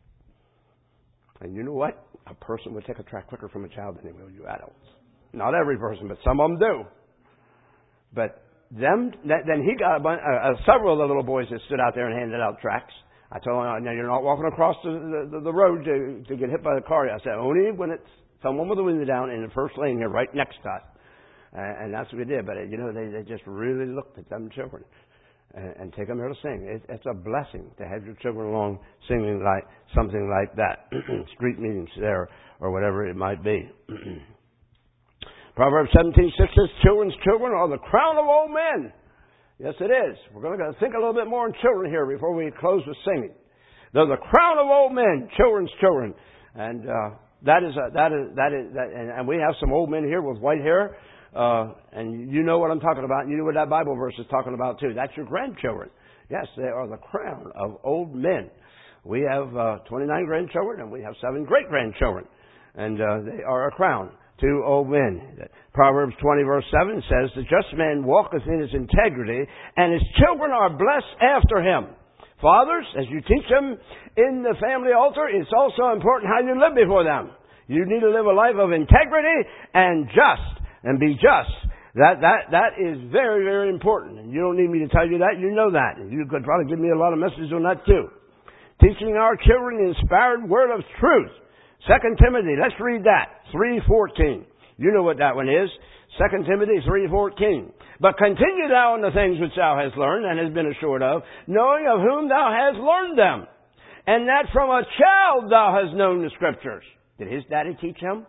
And you know what? A person would take a tract quicker from a child than they will you adults. Not every person, but some of them do. But Then he got several of the little boys that stood out there and handed out tracts. I told him, now you're not walking across the road to get hit by the car. I said, only when it's someone with the window down in the first lane here right next to us. And that's what we did. But, they just really looked at them children and take them here to sing. It's a blessing to have your children along singing like something like that. Street meetings there or whatever it might be. Proverbs 17:6 says, children's children are the crown of old men. Yes, it is. We're going to think a little bit more on children here before we close with singing. They're the crown of old men, children's children. And and we have some old men here with white hair. And you know what I'm talking about. And you know what that Bible verse is talking about too. That's your grandchildren. Yes, they are the crown of old men. We have 29 grandchildren and we have 7 great-grandchildren. And they are a crown to old men. Proverbs 20 verse 7 says, the just man walketh in his integrity, and his children are blessed after him. Fathers, as you teach them in the family altar, it's also important how you live before them. You need to live a life of integrity and be just. That is very, very important. And you don't need me to tell you that. You know that. And you could probably give me a lot of messages on that too. Teaching our children the inspired word of truth. 2 Timothy, let's read that. 3:14. You know what that one is. 2 Timothy 3:14. But continue thou in the things which thou hast learned and hast been assured of, knowing of whom thou hast learned them, and that from a child thou hast known the Scriptures. Did his daddy teach him?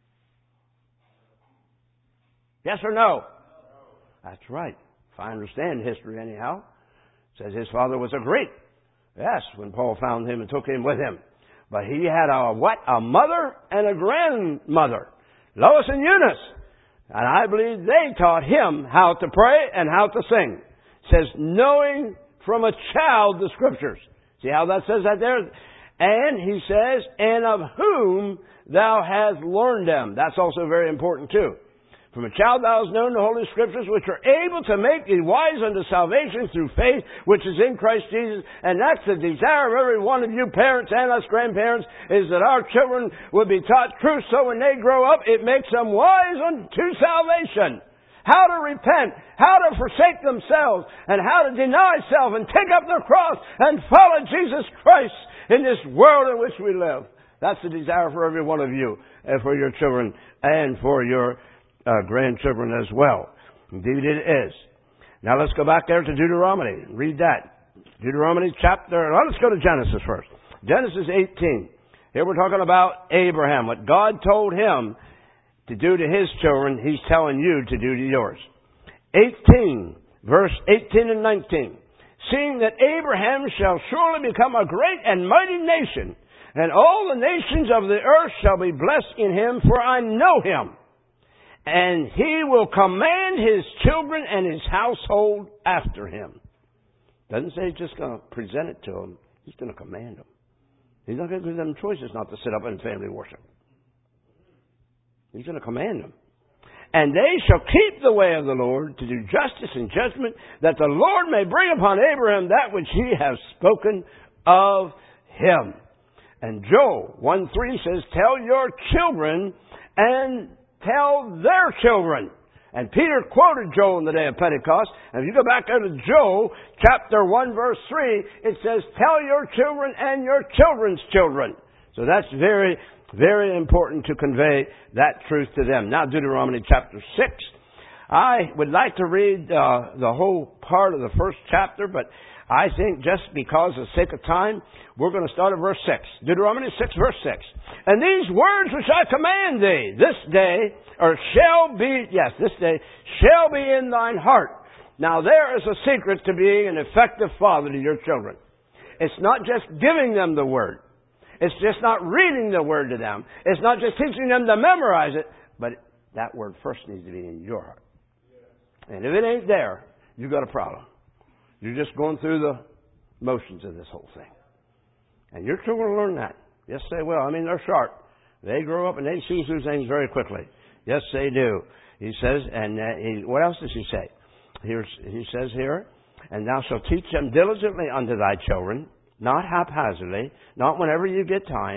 Yes or no? That's right. If I understand history anyhow. It says his father was a Greek. Yes, when Paul found him and took him with him. But he had a mother and a grandmother. Lois and Eunice. And I believe they taught him how to pray and how to sing. It says, knowing from a child the Scriptures. See how that says that there? And he says, and of whom thou hast learned them. That's also very important too. From a child thou hast known the Holy Scriptures, which are able to make thee wise unto salvation through faith, which is in Christ Jesus. And that's the desire of every one of you parents and us grandparents, is that our children would be taught truth, so when they grow up, it makes them wise unto salvation. How to repent, how to forsake themselves, and how to deny self, and take up their cross, and follow Jesus Christ in this world in which we live. That's the desire for every one of you, and for your children, and for your grandchildren as well. Indeed it is. Now let's go back there to Deuteronomy. Read that. Deuteronomy let's go to Genesis first. Genesis 18. Here we're talking about Abraham. What God told him to do to his children, He's telling you to do to yours. 18, verse 18 and 19. Seeing that Abraham shall surely become a great and mighty nation, and all the nations of the earth shall be blessed in him, for I know him. And he will command his children and his household after him. Doesn't say he's just going to present it to them. He's going to command them. He's not going to give them choices not to sit up in family worship. He's going to command them. And they shall keep the way of the Lord to do justice and judgment, that the Lord may bring upon Abraham that which he has spoken of him. And Joel 1:3 says, tell your children and tell their children. And Peter quoted Joel in the day of Pentecost. And if you go back to Joel, chapter 1, verse 3, it says, tell your children and your children's children. So that's very, very important to convey that truth to them. Now, Deuteronomy chapter 6. I would like to read the whole part of the first chapter, but I think just because of the sake of time, we're going to start at verse 6. Deuteronomy 6, verse 6. And these words which I command thee this day shall be in thine heart. Now there is a secret to being an effective father to your children. It's not just giving them the word. It's just not reading the word to them. It's not just teaching them to memorize it. But that word first needs to be in your heart. And if it ain't there, you've got a problem. You're just going through the motions of this whole thing. And your children will learn that. Yes, they will. I mean, they're sharp. They grow up and they see through things very quickly. Yes, they do. He says, and what else does he say? He says here, and thou shalt teach them diligently unto thy children, not haphazardly, not whenever you get time,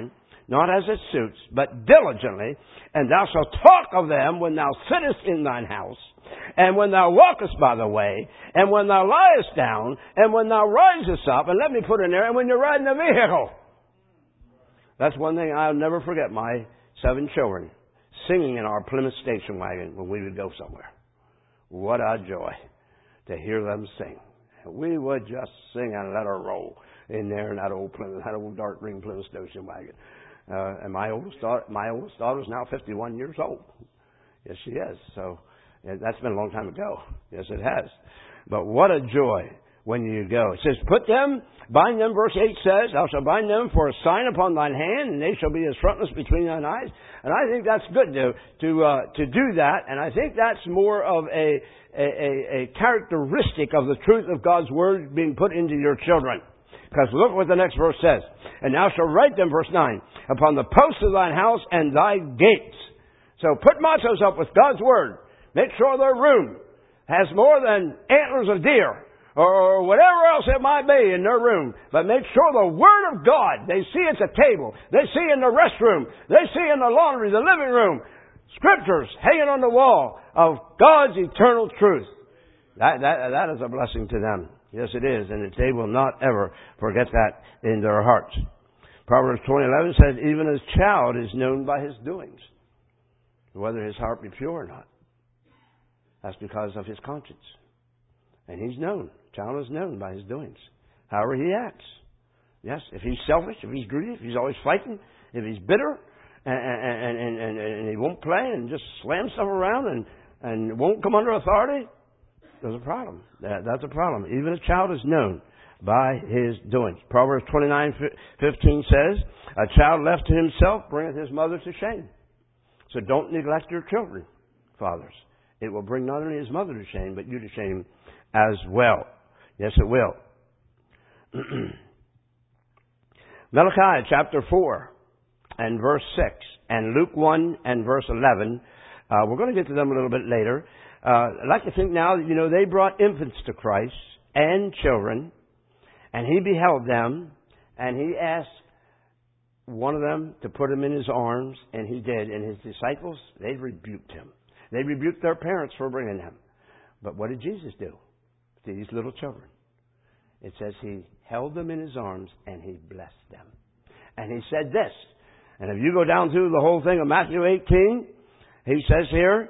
not as it suits, but diligently, and thou shalt talk of them when thou sittest in thine house, and when thou walkest by the way, and when thou liest down, and when thou risest up, and let me put in there, and when you're riding a vehicle. That's one thing I'll never forget, my 7 children singing in our Plymouth station wagon when we would go somewhere. What a joy to hear them sing. We would just sing and let her roll in there in that old Plymouth, that old dark green Plymouth station wagon. And my oldest daughter is now 51 years old. Yes, she is. So that's been a long time ago. Yes, it has. But what a joy when you go. It says, bind them, verse 8 says, thou shalt bind them for a sign upon thine hand, and they shall be as frontlets between thine eyes. And I think that's good to do that. And I think that's more of a characteristic of the truth of God's Word being put into your children. Because look what the next verse says. And thou shalt write them, verse 9, upon the posts of thine house and thy gates. So put mottos up with God's Word. Make sure their room has more than antlers of deer or whatever else it might be in their room. But make sure the Word of God, they see at the table, they see in the restroom, they see in the laundry, the living room, scriptures hanging on the wall of God's eternal truth. That is a blessing to them. Yes, it is. And they will not ever forget that in their hearts. Proverbs 20:11 says, even a child is known by his doings, whether his heart be pure or not. That's because of his conscience. And he's known. Child is known by his doings. However he acts. Yes, if he's selfish, if he's greedy, if he's always fighting, if he's bitter, and he won't play and just slams stuff around and won't come under authority, there's a problem. That's a problem. Even a child is known by his doings. Proverbs 29:15 says, a child left to himself bringeth his mother to shame. So don't neglect your children, fathers. It will bring not only his mother to shame, but you to shame as well. Yes, it will. Malachi chapter 4 and verse 6 and Luke 1 and verse 11. We're going to get to them a little bit later. I'd like to think now that, they brought infants to Christ and children, and he beheld them, and he asked one of them to put him in his arms, and he did. And his disciples, they rebuked him. They rebuked their parents for bringing him. But what did Jesus do to these little children? It says he held them in his arms and he blessed them. And he said this, and if you go down through the whole thing of Matthew 18, he says here,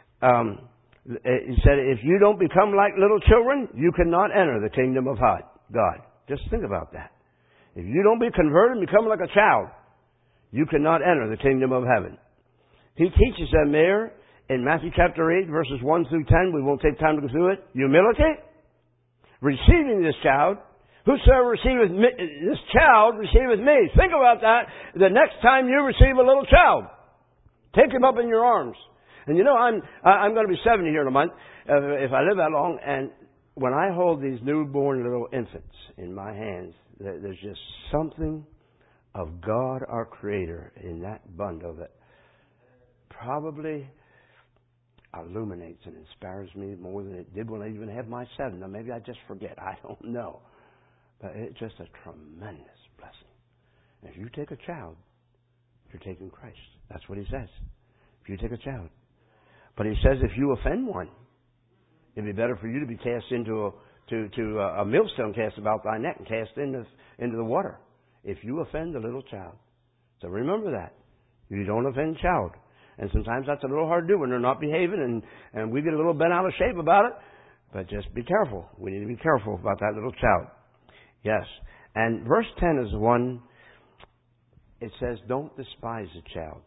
he said, if you don't become like little children, you cannot enter the kingdom of God. Just think about that. If you don't be converted and become like a child, you cannot enter the kingdom of heaven. He teaches them there in Matthew chapter 8, verses 1 through 10. We won't take time to go through it. Humility. Receiving this child. Whosoever receiveth this child receiveth me. Think about that the next time you receive a little child. Take him up in your arms. And I'm going to be 70 here in a month, if I live that long. And when I hold these newborn little infants in my hands, there's just something of God, our Creator, in that bundle that probably illuminates and inspires me more than it did when I even had my 7. Now, maybe I just forget. I don't know. But it's just a tremendous blessing. And if you take a child, you're taking Christ. That's what he says. If you take a child. But he says if you offend one, it'd be better for you to be cast into a millstone cast about thy neck and cast into the water. If you offend a little child. So remember that. You don't offend child. And sometimes that's a little hard to do when they're not behaving and we get a little bent out of shape about it. But just be careful. We need to be careful about that little child. Yes. And verse 10 is one, it says, don't despise a child,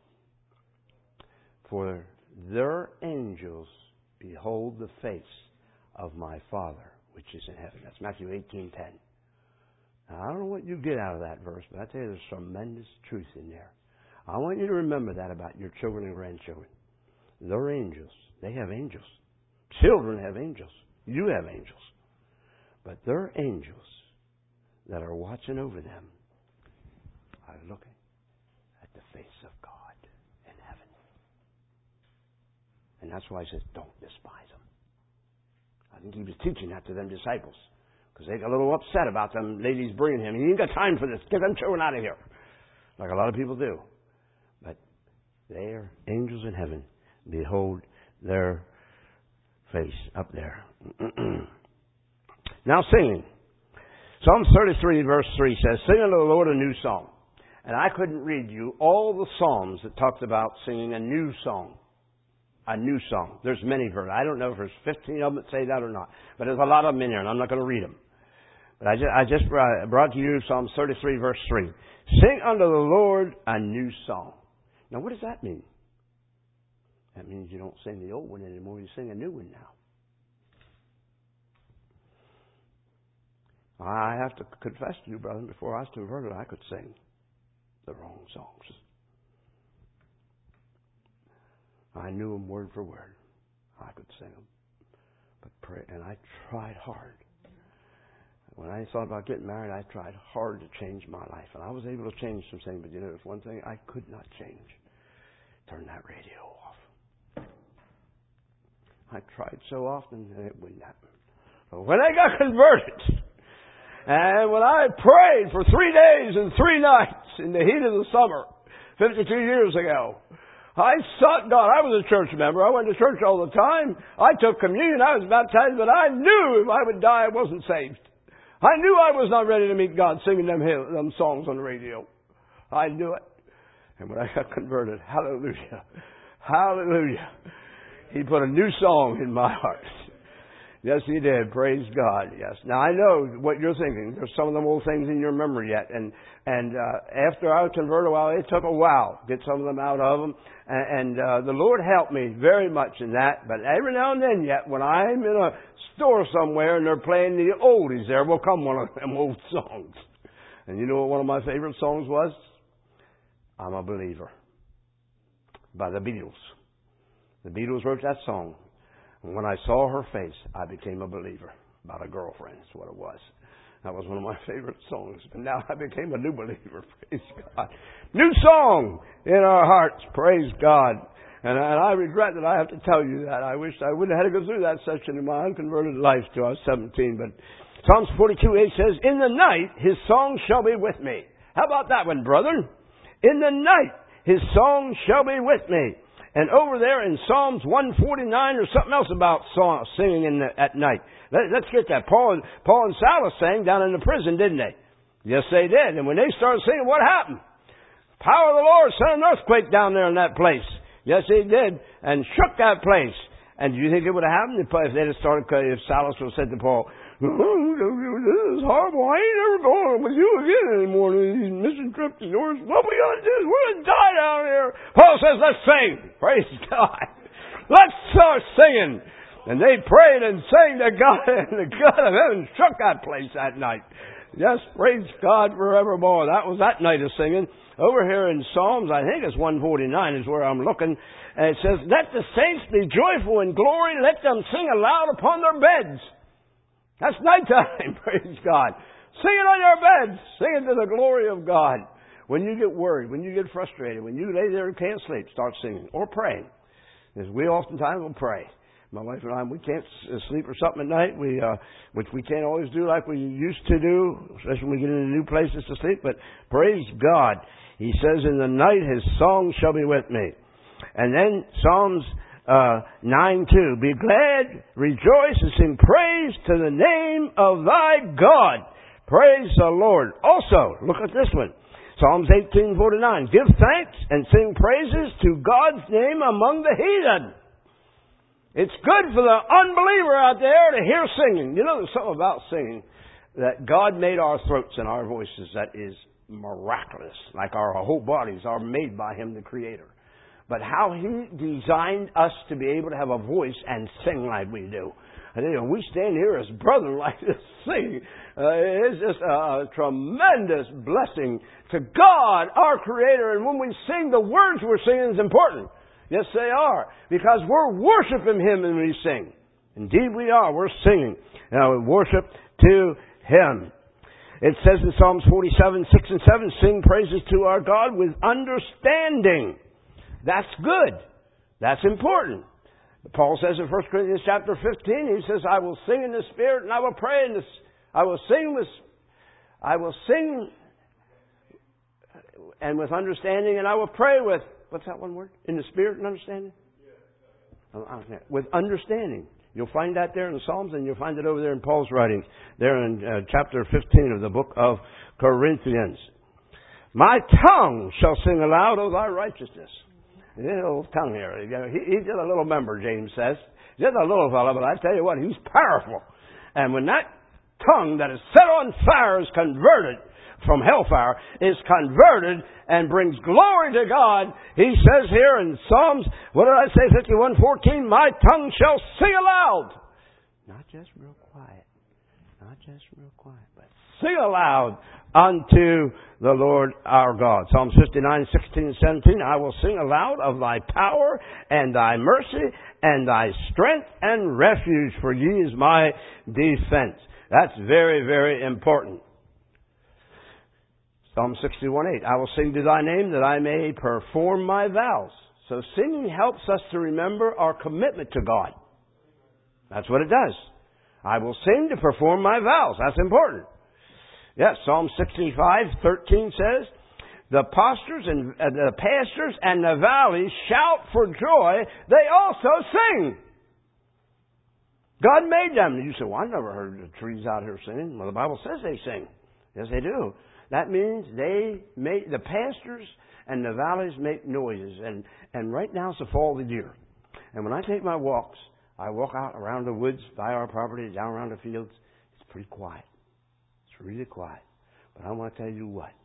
for their angels behold the face of my Father, which is in heaven. That's Matthew 18:10. Now, I don't know what you get out of that verse, but I tell you there's tremendous truth in there. I want you to remember that about your children and grandchildren. They're angels. They have angels. Children have angels. You have angels. But they're angels that are watching over them are looking at the face of God in heaven. And that's why he says, don't despise them. I think he was teaching that to them disciples. Because they got a little upset about them ladies bringing him. He ain't got time for this. Get them children out of here. like a lot of people do. But they are angels in heaven. Behold their face up there. Now singing. Psalm 33 verse 3 says, sing unto the Lord a new song. And I couldn't read you all the Psalms that talked about singing a new song. A new song. There's many versions. I don't know if there's 15 of them that say that or not. But there's a lot of them in there, and I'm not going to read them. But I just brought to you Psalm 33 verse 3. Sing unto the Lord a new song. Now what does that mean? That means you don't sing the old one anymore. You sing a new one now. I have to confess to you, brother, before I was converted, I could sing the wrong songs. I knew them word for word. I could sing them. But pray, and I tried hard. When I thought about getting married, I tried hard to change my life. And I was able to change some things, but you know, there's one thing I could not change. Turn that radio off. I tried so often, and it wouldn't happen. But when I got converted, and when I prayed for 3 days and 3 nights in the heat of the summer, 52 years ago, I sought God. I was a church member. I went to church all the time. I took communion. I was baptized, but I knew if I would die, I wasn't saved. I knew I was not ready to meet God singing them songs on the radio. I knew it. And when I got converted, hallelujah, hallelujah, He put a new song in my heart. Yes, He did. Praise God. Yes. Now, I know what you're thinking. There's some of them old things in your memory yet. And after I was converted, well, it took a while to get some of them out of them. And the Lord helped me very much in that. But every now and then yet, when I'm in a store somewhere and they're playing the oldies, there will come one of them old songs. And you know what one of my favorite songs was? I'm a Believer by the Beatles. The Beatles wrote that song. And when I saw her face, I became a believer. About a girlfriend is what it was. That was one of my favorite songs. And now I became a new believer. Praise God. New song in our hearts. Praise God. And I regret that I have to tell you that. I wish I wouldn't have had to go through that section in my unconverted life till I was 17. But Psalms 42:8 says, in the night his song shall be with me. How about that one, brethren? In the night his song shall be with me. And over there in Psalms 149, there's something else about singing at night. Let's get that. Paul and Silas sang down in the prison, didn't they? Yes, they did. And when they started singing, what happened? Power of the Lord sent an earthquake down there in that place. Yes, He did. And shook that place. And do you think it would have happened if they'd have started, if Silas would have said to Paul, this is horrible. I ain't never going with you again anymore. These mission trips of yours. What we going to do? We're going to die down here. Paul says, let's sing. Praise God. Let's start singing. And they prayed and sang to God, and the God of heaven shook that place that night. Yes, praise God forevermore. That was that night of singing. Over here in Psalms, I think it's 149 is where I'm looking. And it says, let the saints be joyful in glory. Let them sing aloud upon their beds. That's nighttime, praise God. Sing it on your beds. Sing it to the glory of God. When you get worried, when you get frustrated, when you lay there and can't sleep, start singing or praying. As we oftentimes will pray. My wife and I, we can't sleep or something at night, which we can't always do like we used to do, especially when we get into new places to sleep. But praise God. He says, in the night his song shall be with me. And then Psalms 9:2, be glad, rejoice, and sing praise to the name of thy God. Praise the Lord. Also, look at this one. Psalms 18:49, give thanks and sing praises to God's name among the heathen. It's good for the unbeliever out there to hear singing. You know, there's something about singing that God made our throats and our voices that is miraculous. Like our whole bodies are made by Him, the Creator. But how He designed us to be able to have a voice and sing like we do. And you know, we stand here as brethren like this singing. It's just a tremendous blessing to God, our Creator. And when we sing, the words we're singing is important. Yes, they are. Because we're worshiping Him when we sing. Indeed we are. We're singing. Now we worship to Him. It says in Psalms 47:6 and 7, sing praises to our God with understanding. That's good. That's important. Paul says in 1 Corinthians chapter 15, he says, I will sing in the Spirit and I will pray in this. I will sing and with understanding, and I will pray with, what's that one word? In the spirit and understanding? With understanding. You'll find that there in the Psalms, and you'll find it over there in Paul's writings, there in chapter 15 of the book of Corinthians. My tongue shall sing aloud of thy righteousness. His little tongue here. He's just a little member, James says. Just a little fellow, but I tell you what, he's powerful. And when that tongue that is set on fire is converted from hellfire, is converted and brings glory to God, he says here in Psalms, what did I say, 51:14, my tongue shall sing aloud. Not just real quiet. Not just real quiet, but sing aloud unto the Lord our God. Psalms 59:16 and 17, I will sing aloud of thy power and thy mercy and thy strength and refuge, for ye is my defense. That's very, very important. Psalm 61:8, I will sing to thy name that I may perform my vows. So singing helps us to remember our commitment to God. That's what it does. I will sing to perform my vows. That's important. Yes, Psalm 65:13 says, the pastures and the valleys shout for joy. They also sing. God made them. You say, well, I've never heard the trees out here singing. Well, the Bible says they sing. Yes, they do. That means the pastures and the valleys make noises. And right now it's the fall of the year. And when I take my walks, I walk out around the woods, by our property, down around the fields. It's pretty quiet. It's really quiet. But I want to tell you what.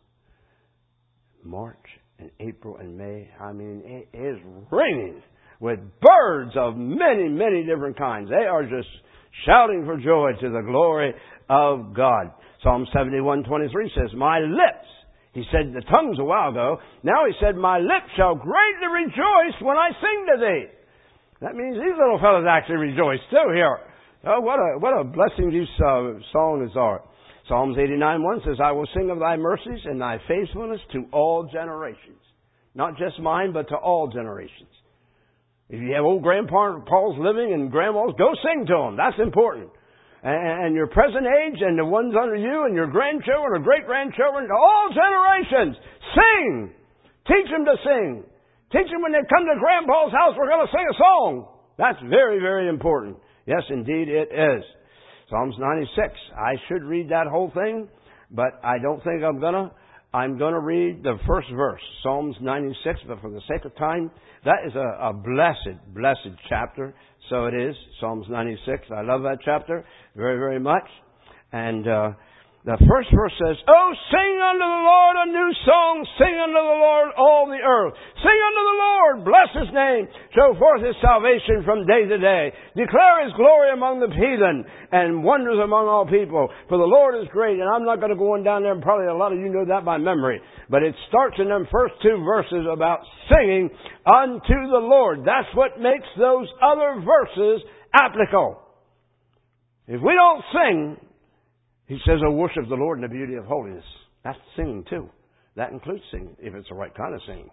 March and April and May, I mean, it is ringing with birds of many, many different kinds. They are just shouting for joy to the glory of God. Psalm 71:23 says, my lips, he said the tongues a while ago, now he said, my lips shall greatly rejoice when I sing to thee. That means these little fellows actually rejoice too here. Oh, what a blessing these songs are. Psalms 89:1 says, I will sing of thy mercies and thy faithfulness to all generations. Not just mine, but to all generations. If you have old grandpas living and grandmas, go sing to them. That's important. And your present age and the ones under you and your grandchildren or great-grandchildren, to all generations, sing. Teach them to sing. Teach them when they come to Grandpa's house, we're going to sing a song. That's very, very important. Yes, indeed it is. Psalms 96. I should read that whole thing, but I don't think I'm going to. I'm going to read the first verse, Psalms 96, but for the sake of time, that is a blessed chapter. So it is, Psalms 96. I love that chapter very, very much. And the first verse says, oh, sing unto the Lord a new song. Sing unto the Lord all the earth. Sing unto the Lord. Bless His name. Show forth His salvation from day to day. Declare His glory among the heathen and wonders among all people. For the Lord is great. And I'm not going to go on down there, and probably a lot of you know that by memory. But it starts in them first two verses about singing unto the Lord. That's what makes those other verses applicable. If we don't sing, he says, oh, worship the Lord in the beauty of holiness. That's singing too. That includes singing, if it's the right kind of singing.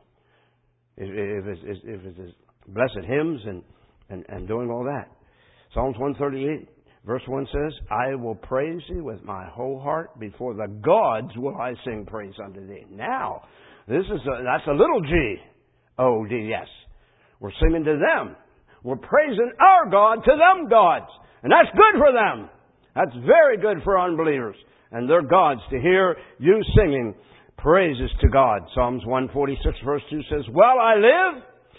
If it is blessed hymns and doing all that. Psalms 138, verse 1 says, I will praise thee with my whole heart. Before the gods will I sing praise unto thee. Now, that's a little G. O-D-S. We're singing to them. We're praising our God to them gods. And that's good for them. That's very good for unbelievers and their gods to hear you singing praises to God. Psalms 146 verse 2 says, while I live,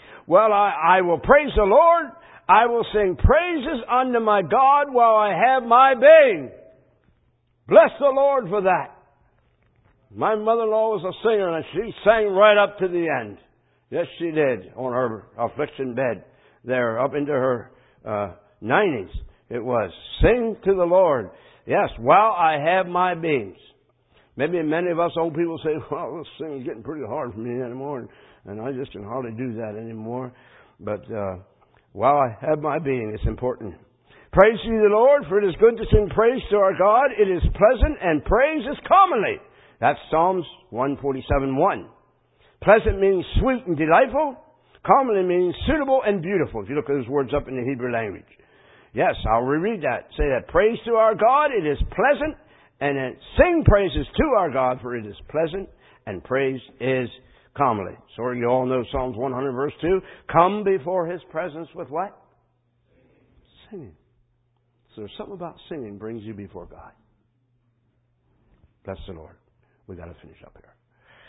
I will praise the Lord. I will sing praises unto my God while I have my being. Bless the Lord for that. My mother-in-law was a singer and she sang right up to the end. Yes, she did, on her affliction bed there, up into her 90s. It was, sing to the Lord. Yes, while I have my beings. Maybe many of us old people say, well, this thing is getting pretty hard for me anymore, and I just can hardly do that anymore. But while I have my being, it's important. Praise ye the Lord, for it is good to sing praise to our God. It is pleasant, and praise is commonly. That's Psalms 147:1. Pleasant means sweet and delightful. Commonly means suitable and beautiful, if you look at those words up in the Hebrew language. Yes, I'll reread that. Say that. Praise to our God, it is pleasant, and then sing praises to our God, for it is pleasant and praise is comely. So you all know Psalms 100 verse 2. Come before His presence with what? Singing. So there's something about singing brings you before God. Bless the Lord. We've got to finish up here.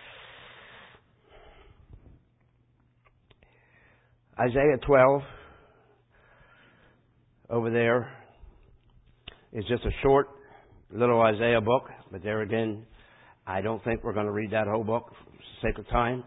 Isaiah 12 over there is just a short little Isaiah book, but there again, I don't think we're going to read that whole book for the sake of time.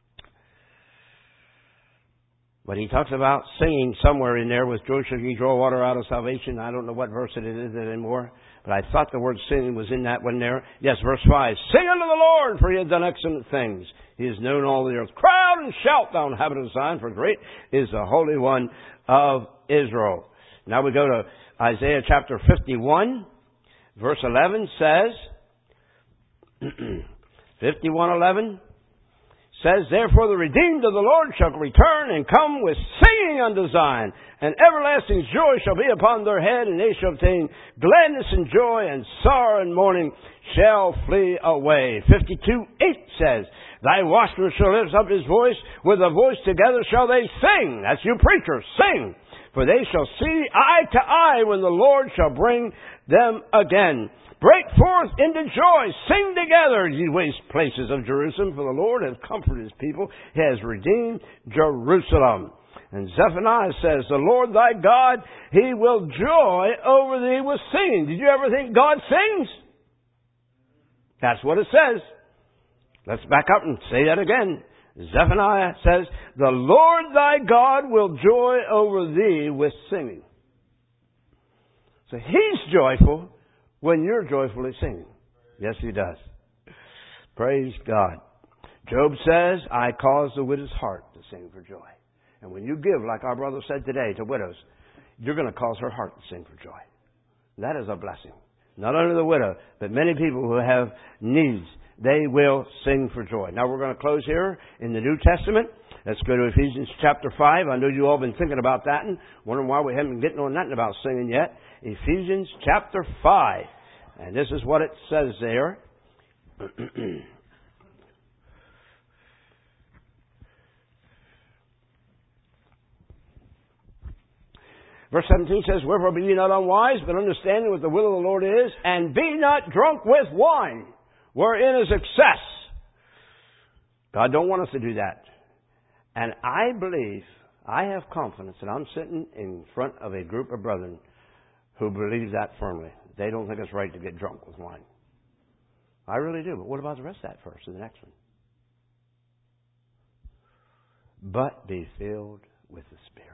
But he talks about singing somewhere in there. With joy shall ye draw water out of salvation. I don't know what verse it is anymore, but I thought the word singing was in that one there. Yes, verse 5. Sing unto the Lord, for He has done excellent things. He has known all the earth. Cry out and shout, thou inhabitant of Zion, for great is the Holy One of Israel. Now we go to Isaiah chapter 51. Verse 11 says, 51:11 says, Therefore the redeemed of the Lord shall return and come with singing unto Zion, and everlasting joy shall be upon their head, and they shall obtain gladness and joy, and sorrow and mourning shall flee away. 52:8 says, Thy watchman shall lift up his voice, with a voice together shall they sing. That's you preachers, sing. For they shall see eye to eye when the Lord shall bring them again. Break forth into joy. Sing together, ye waste places of Jerusalem, for the Lord has comforted His people. He has redeemed Jerusalem. And Zephaniah says, The Lord thy God, He will joy over thee with singing. Did you ever think God sings? That's what it says. Let's back up and say that again. Zephaniah says, The Lord thy God will joy over thee with singing. So He's joyful when you're joyfully singing. Yes, He does. Praise God. Job says, I cause the widow's heart to sing for joy. And when you give, like our brother said today, to widows, you're going to cause her heart to sing for joy. That is a blessing. Not only the widow, but many people who have needs, they will sing for joy. Now we're going to close here in the New Testament. Let's go to Ephesians chapter 5. I know you all have been thinking about that and wondering why we haven't been getting on nothing about singing yet. Ephesians chapter 5. And this is what it says there. Verse 17 says, Wherefore be ye not unwise, but understanding what the will of the Lord is, and be not drunk with wine, wherein is excess. God don't want us to do that. And I believe, I have confidence that I'm sitting in front of a group of brethren who believe that firmly. They don't think it's right to get drunk with wine. I really do. But what about the rest of that verse in the next one? But be filled with the Spirit,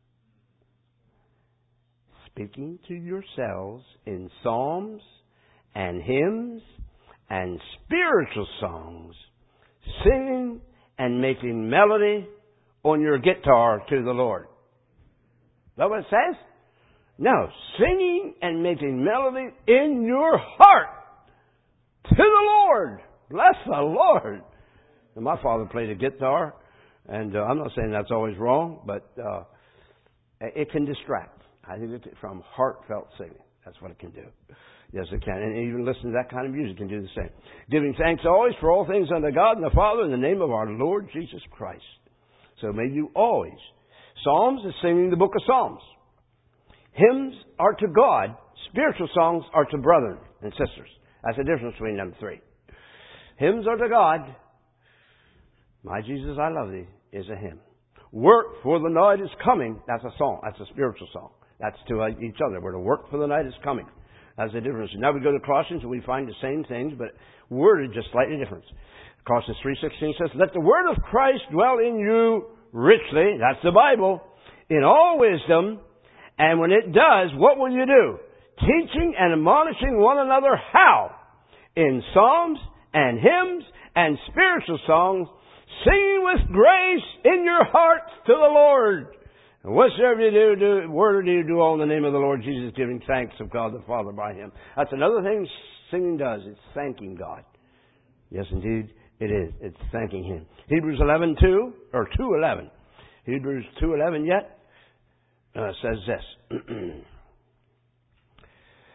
speaking to yourselves in psalms and hymns and spiritual songs, singing and making melody on your guitar to the Lord. Is that what it says? No, singing and making melody in your heart to the Lord. Bless the Lord. And my father played a guitar, and I'm not saying that's always wrong, but it can distract. I think it's from heartfelt singing. That's what it can do. Yes, it can. And even listening to that kind of music can do the same. Giving thanks always for all things unto God and the Father in the name of our Lord Jesus Christ. So may you always. Psalms is singing the book of Psalms. Hymns are to God. Spiritual songs are to brethren and sisters. That's the difference between them three. Hymns are to God. My Jesus, I love thee is a hymn. Work for the night is coming. That's a song. That's a spiritual song. That's to each other. We're to work for the night is coming. That's the difference. Now we go to Colossians and we find the same things, but worded just slightly different. Colossians 3:16 says, Let the word of Christ dwell in you richly. That's the Bible. In all wisdom. And when it does, what will you do? Teaching and admonishing one another how? In psalms and hymns and spiritual songs, singing with grace in your hearts to the Lord. And whatsoever you do, word do you do all in the name of the Lord Jesus, giving thanks of God the Father by Him. That's another thing singing does. It's thanking God. Yes, indeed, it is. It's thanking Him. Hebrews 11:2 or 2:11. Hebrews 2:11 yet says this.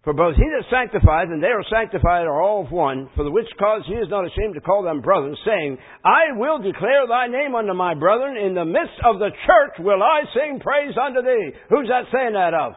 For both he that sanctifieth and they are sanctified are all of one, for the which cause he is not ashamed to call them brethren, saying, I will declare thy name unto my brethren, in the midst of the church will I sing praise unto thee. Who's that saying that of?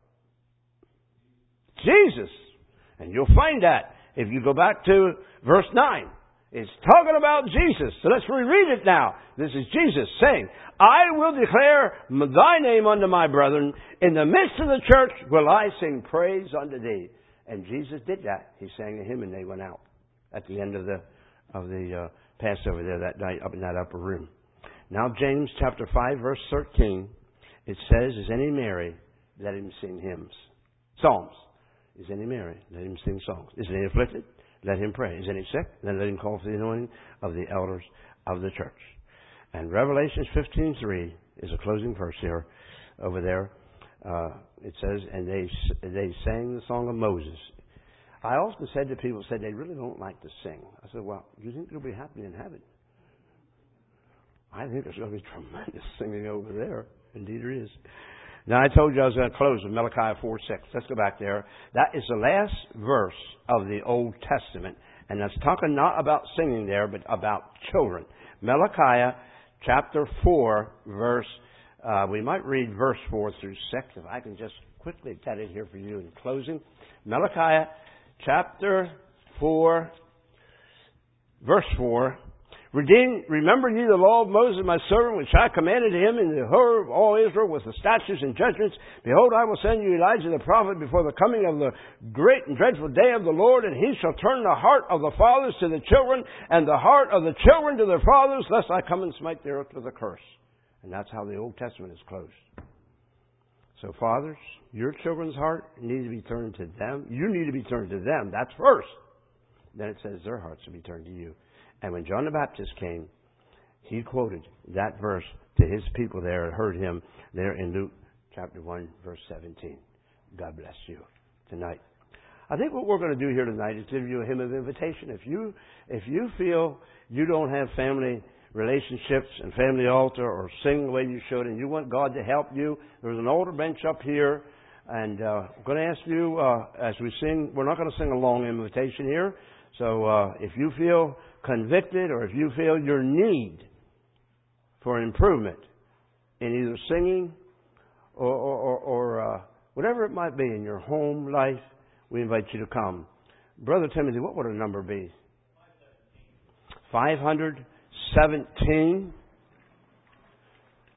Jesus. And you'll find that if you go back to verse 9. It's talking about Jesus. So let's reread it now. This is Jesus saying, I will declare thy name unto my brethren. In the midst of the church will I sing praise unto thee. And Jesus did that. He sang a hymn and they went out at the end of the Passover there that night up in that upper room. Now James chapter 5 verse 13, it says, Is any merry? Let him sing hymns. Psalms. Is any merry? Let him sing songs. Is any afflicted? Let him pray. Is any sick? Then let him call for the anointing of the elders of the church. And Revelation 15:3 is a closing verse here, over there. It says, and they sang the song of Moses. I often said to people, they really don't like to sing. I said, well, do you think they'll be happy in heaven? I think there's going to be tremendous singing over there. Indeed there is. Now, I told you I was going to close with Malachi 4:6. Let's go back there. That is the last verse of the Old Testament. And that's talking not about singing there, but about children. Malachi chapter 4, verse, we might read verse 4 through 6. If I can just quickly get it here for you in closing. Malachi chapter 4, verse 4. Remember ye the law of Moses my servant, which I commanded him in the hearing of all Israel with the statutes and judgments. Behold, I will send you Elijah the prophet before the coming of the great and dreadful day of the Lord, and he shall turn the heart of the fathers to the children, and the heart of the children to their fathers, lest I come and smite the earth with a curse. And that's how the Old Testament is closed. So fathers, your children's heart needs to be turned to them. You need to be turned to them. That's first. Then it says their hearts will be turned to you. And when John the Baptist came, he quoted that verse to his people there and heard him there in Luke chapter 1, verse 17. God bless you tonight. I think what we're going to do here tonight is give you a hymn of invitation. If you feel you don't have family relationships and family altar or sing the way you should and you want God to help you, there's an altar bench up here. And I'm going to ask you as we sing, we're not going to sing a long invitation here. So if you feel convicted or if you feel your need for improvement in either singing or whatever it might be in your home life, we invite you to come. Brother Timothy, what would a number be? 517.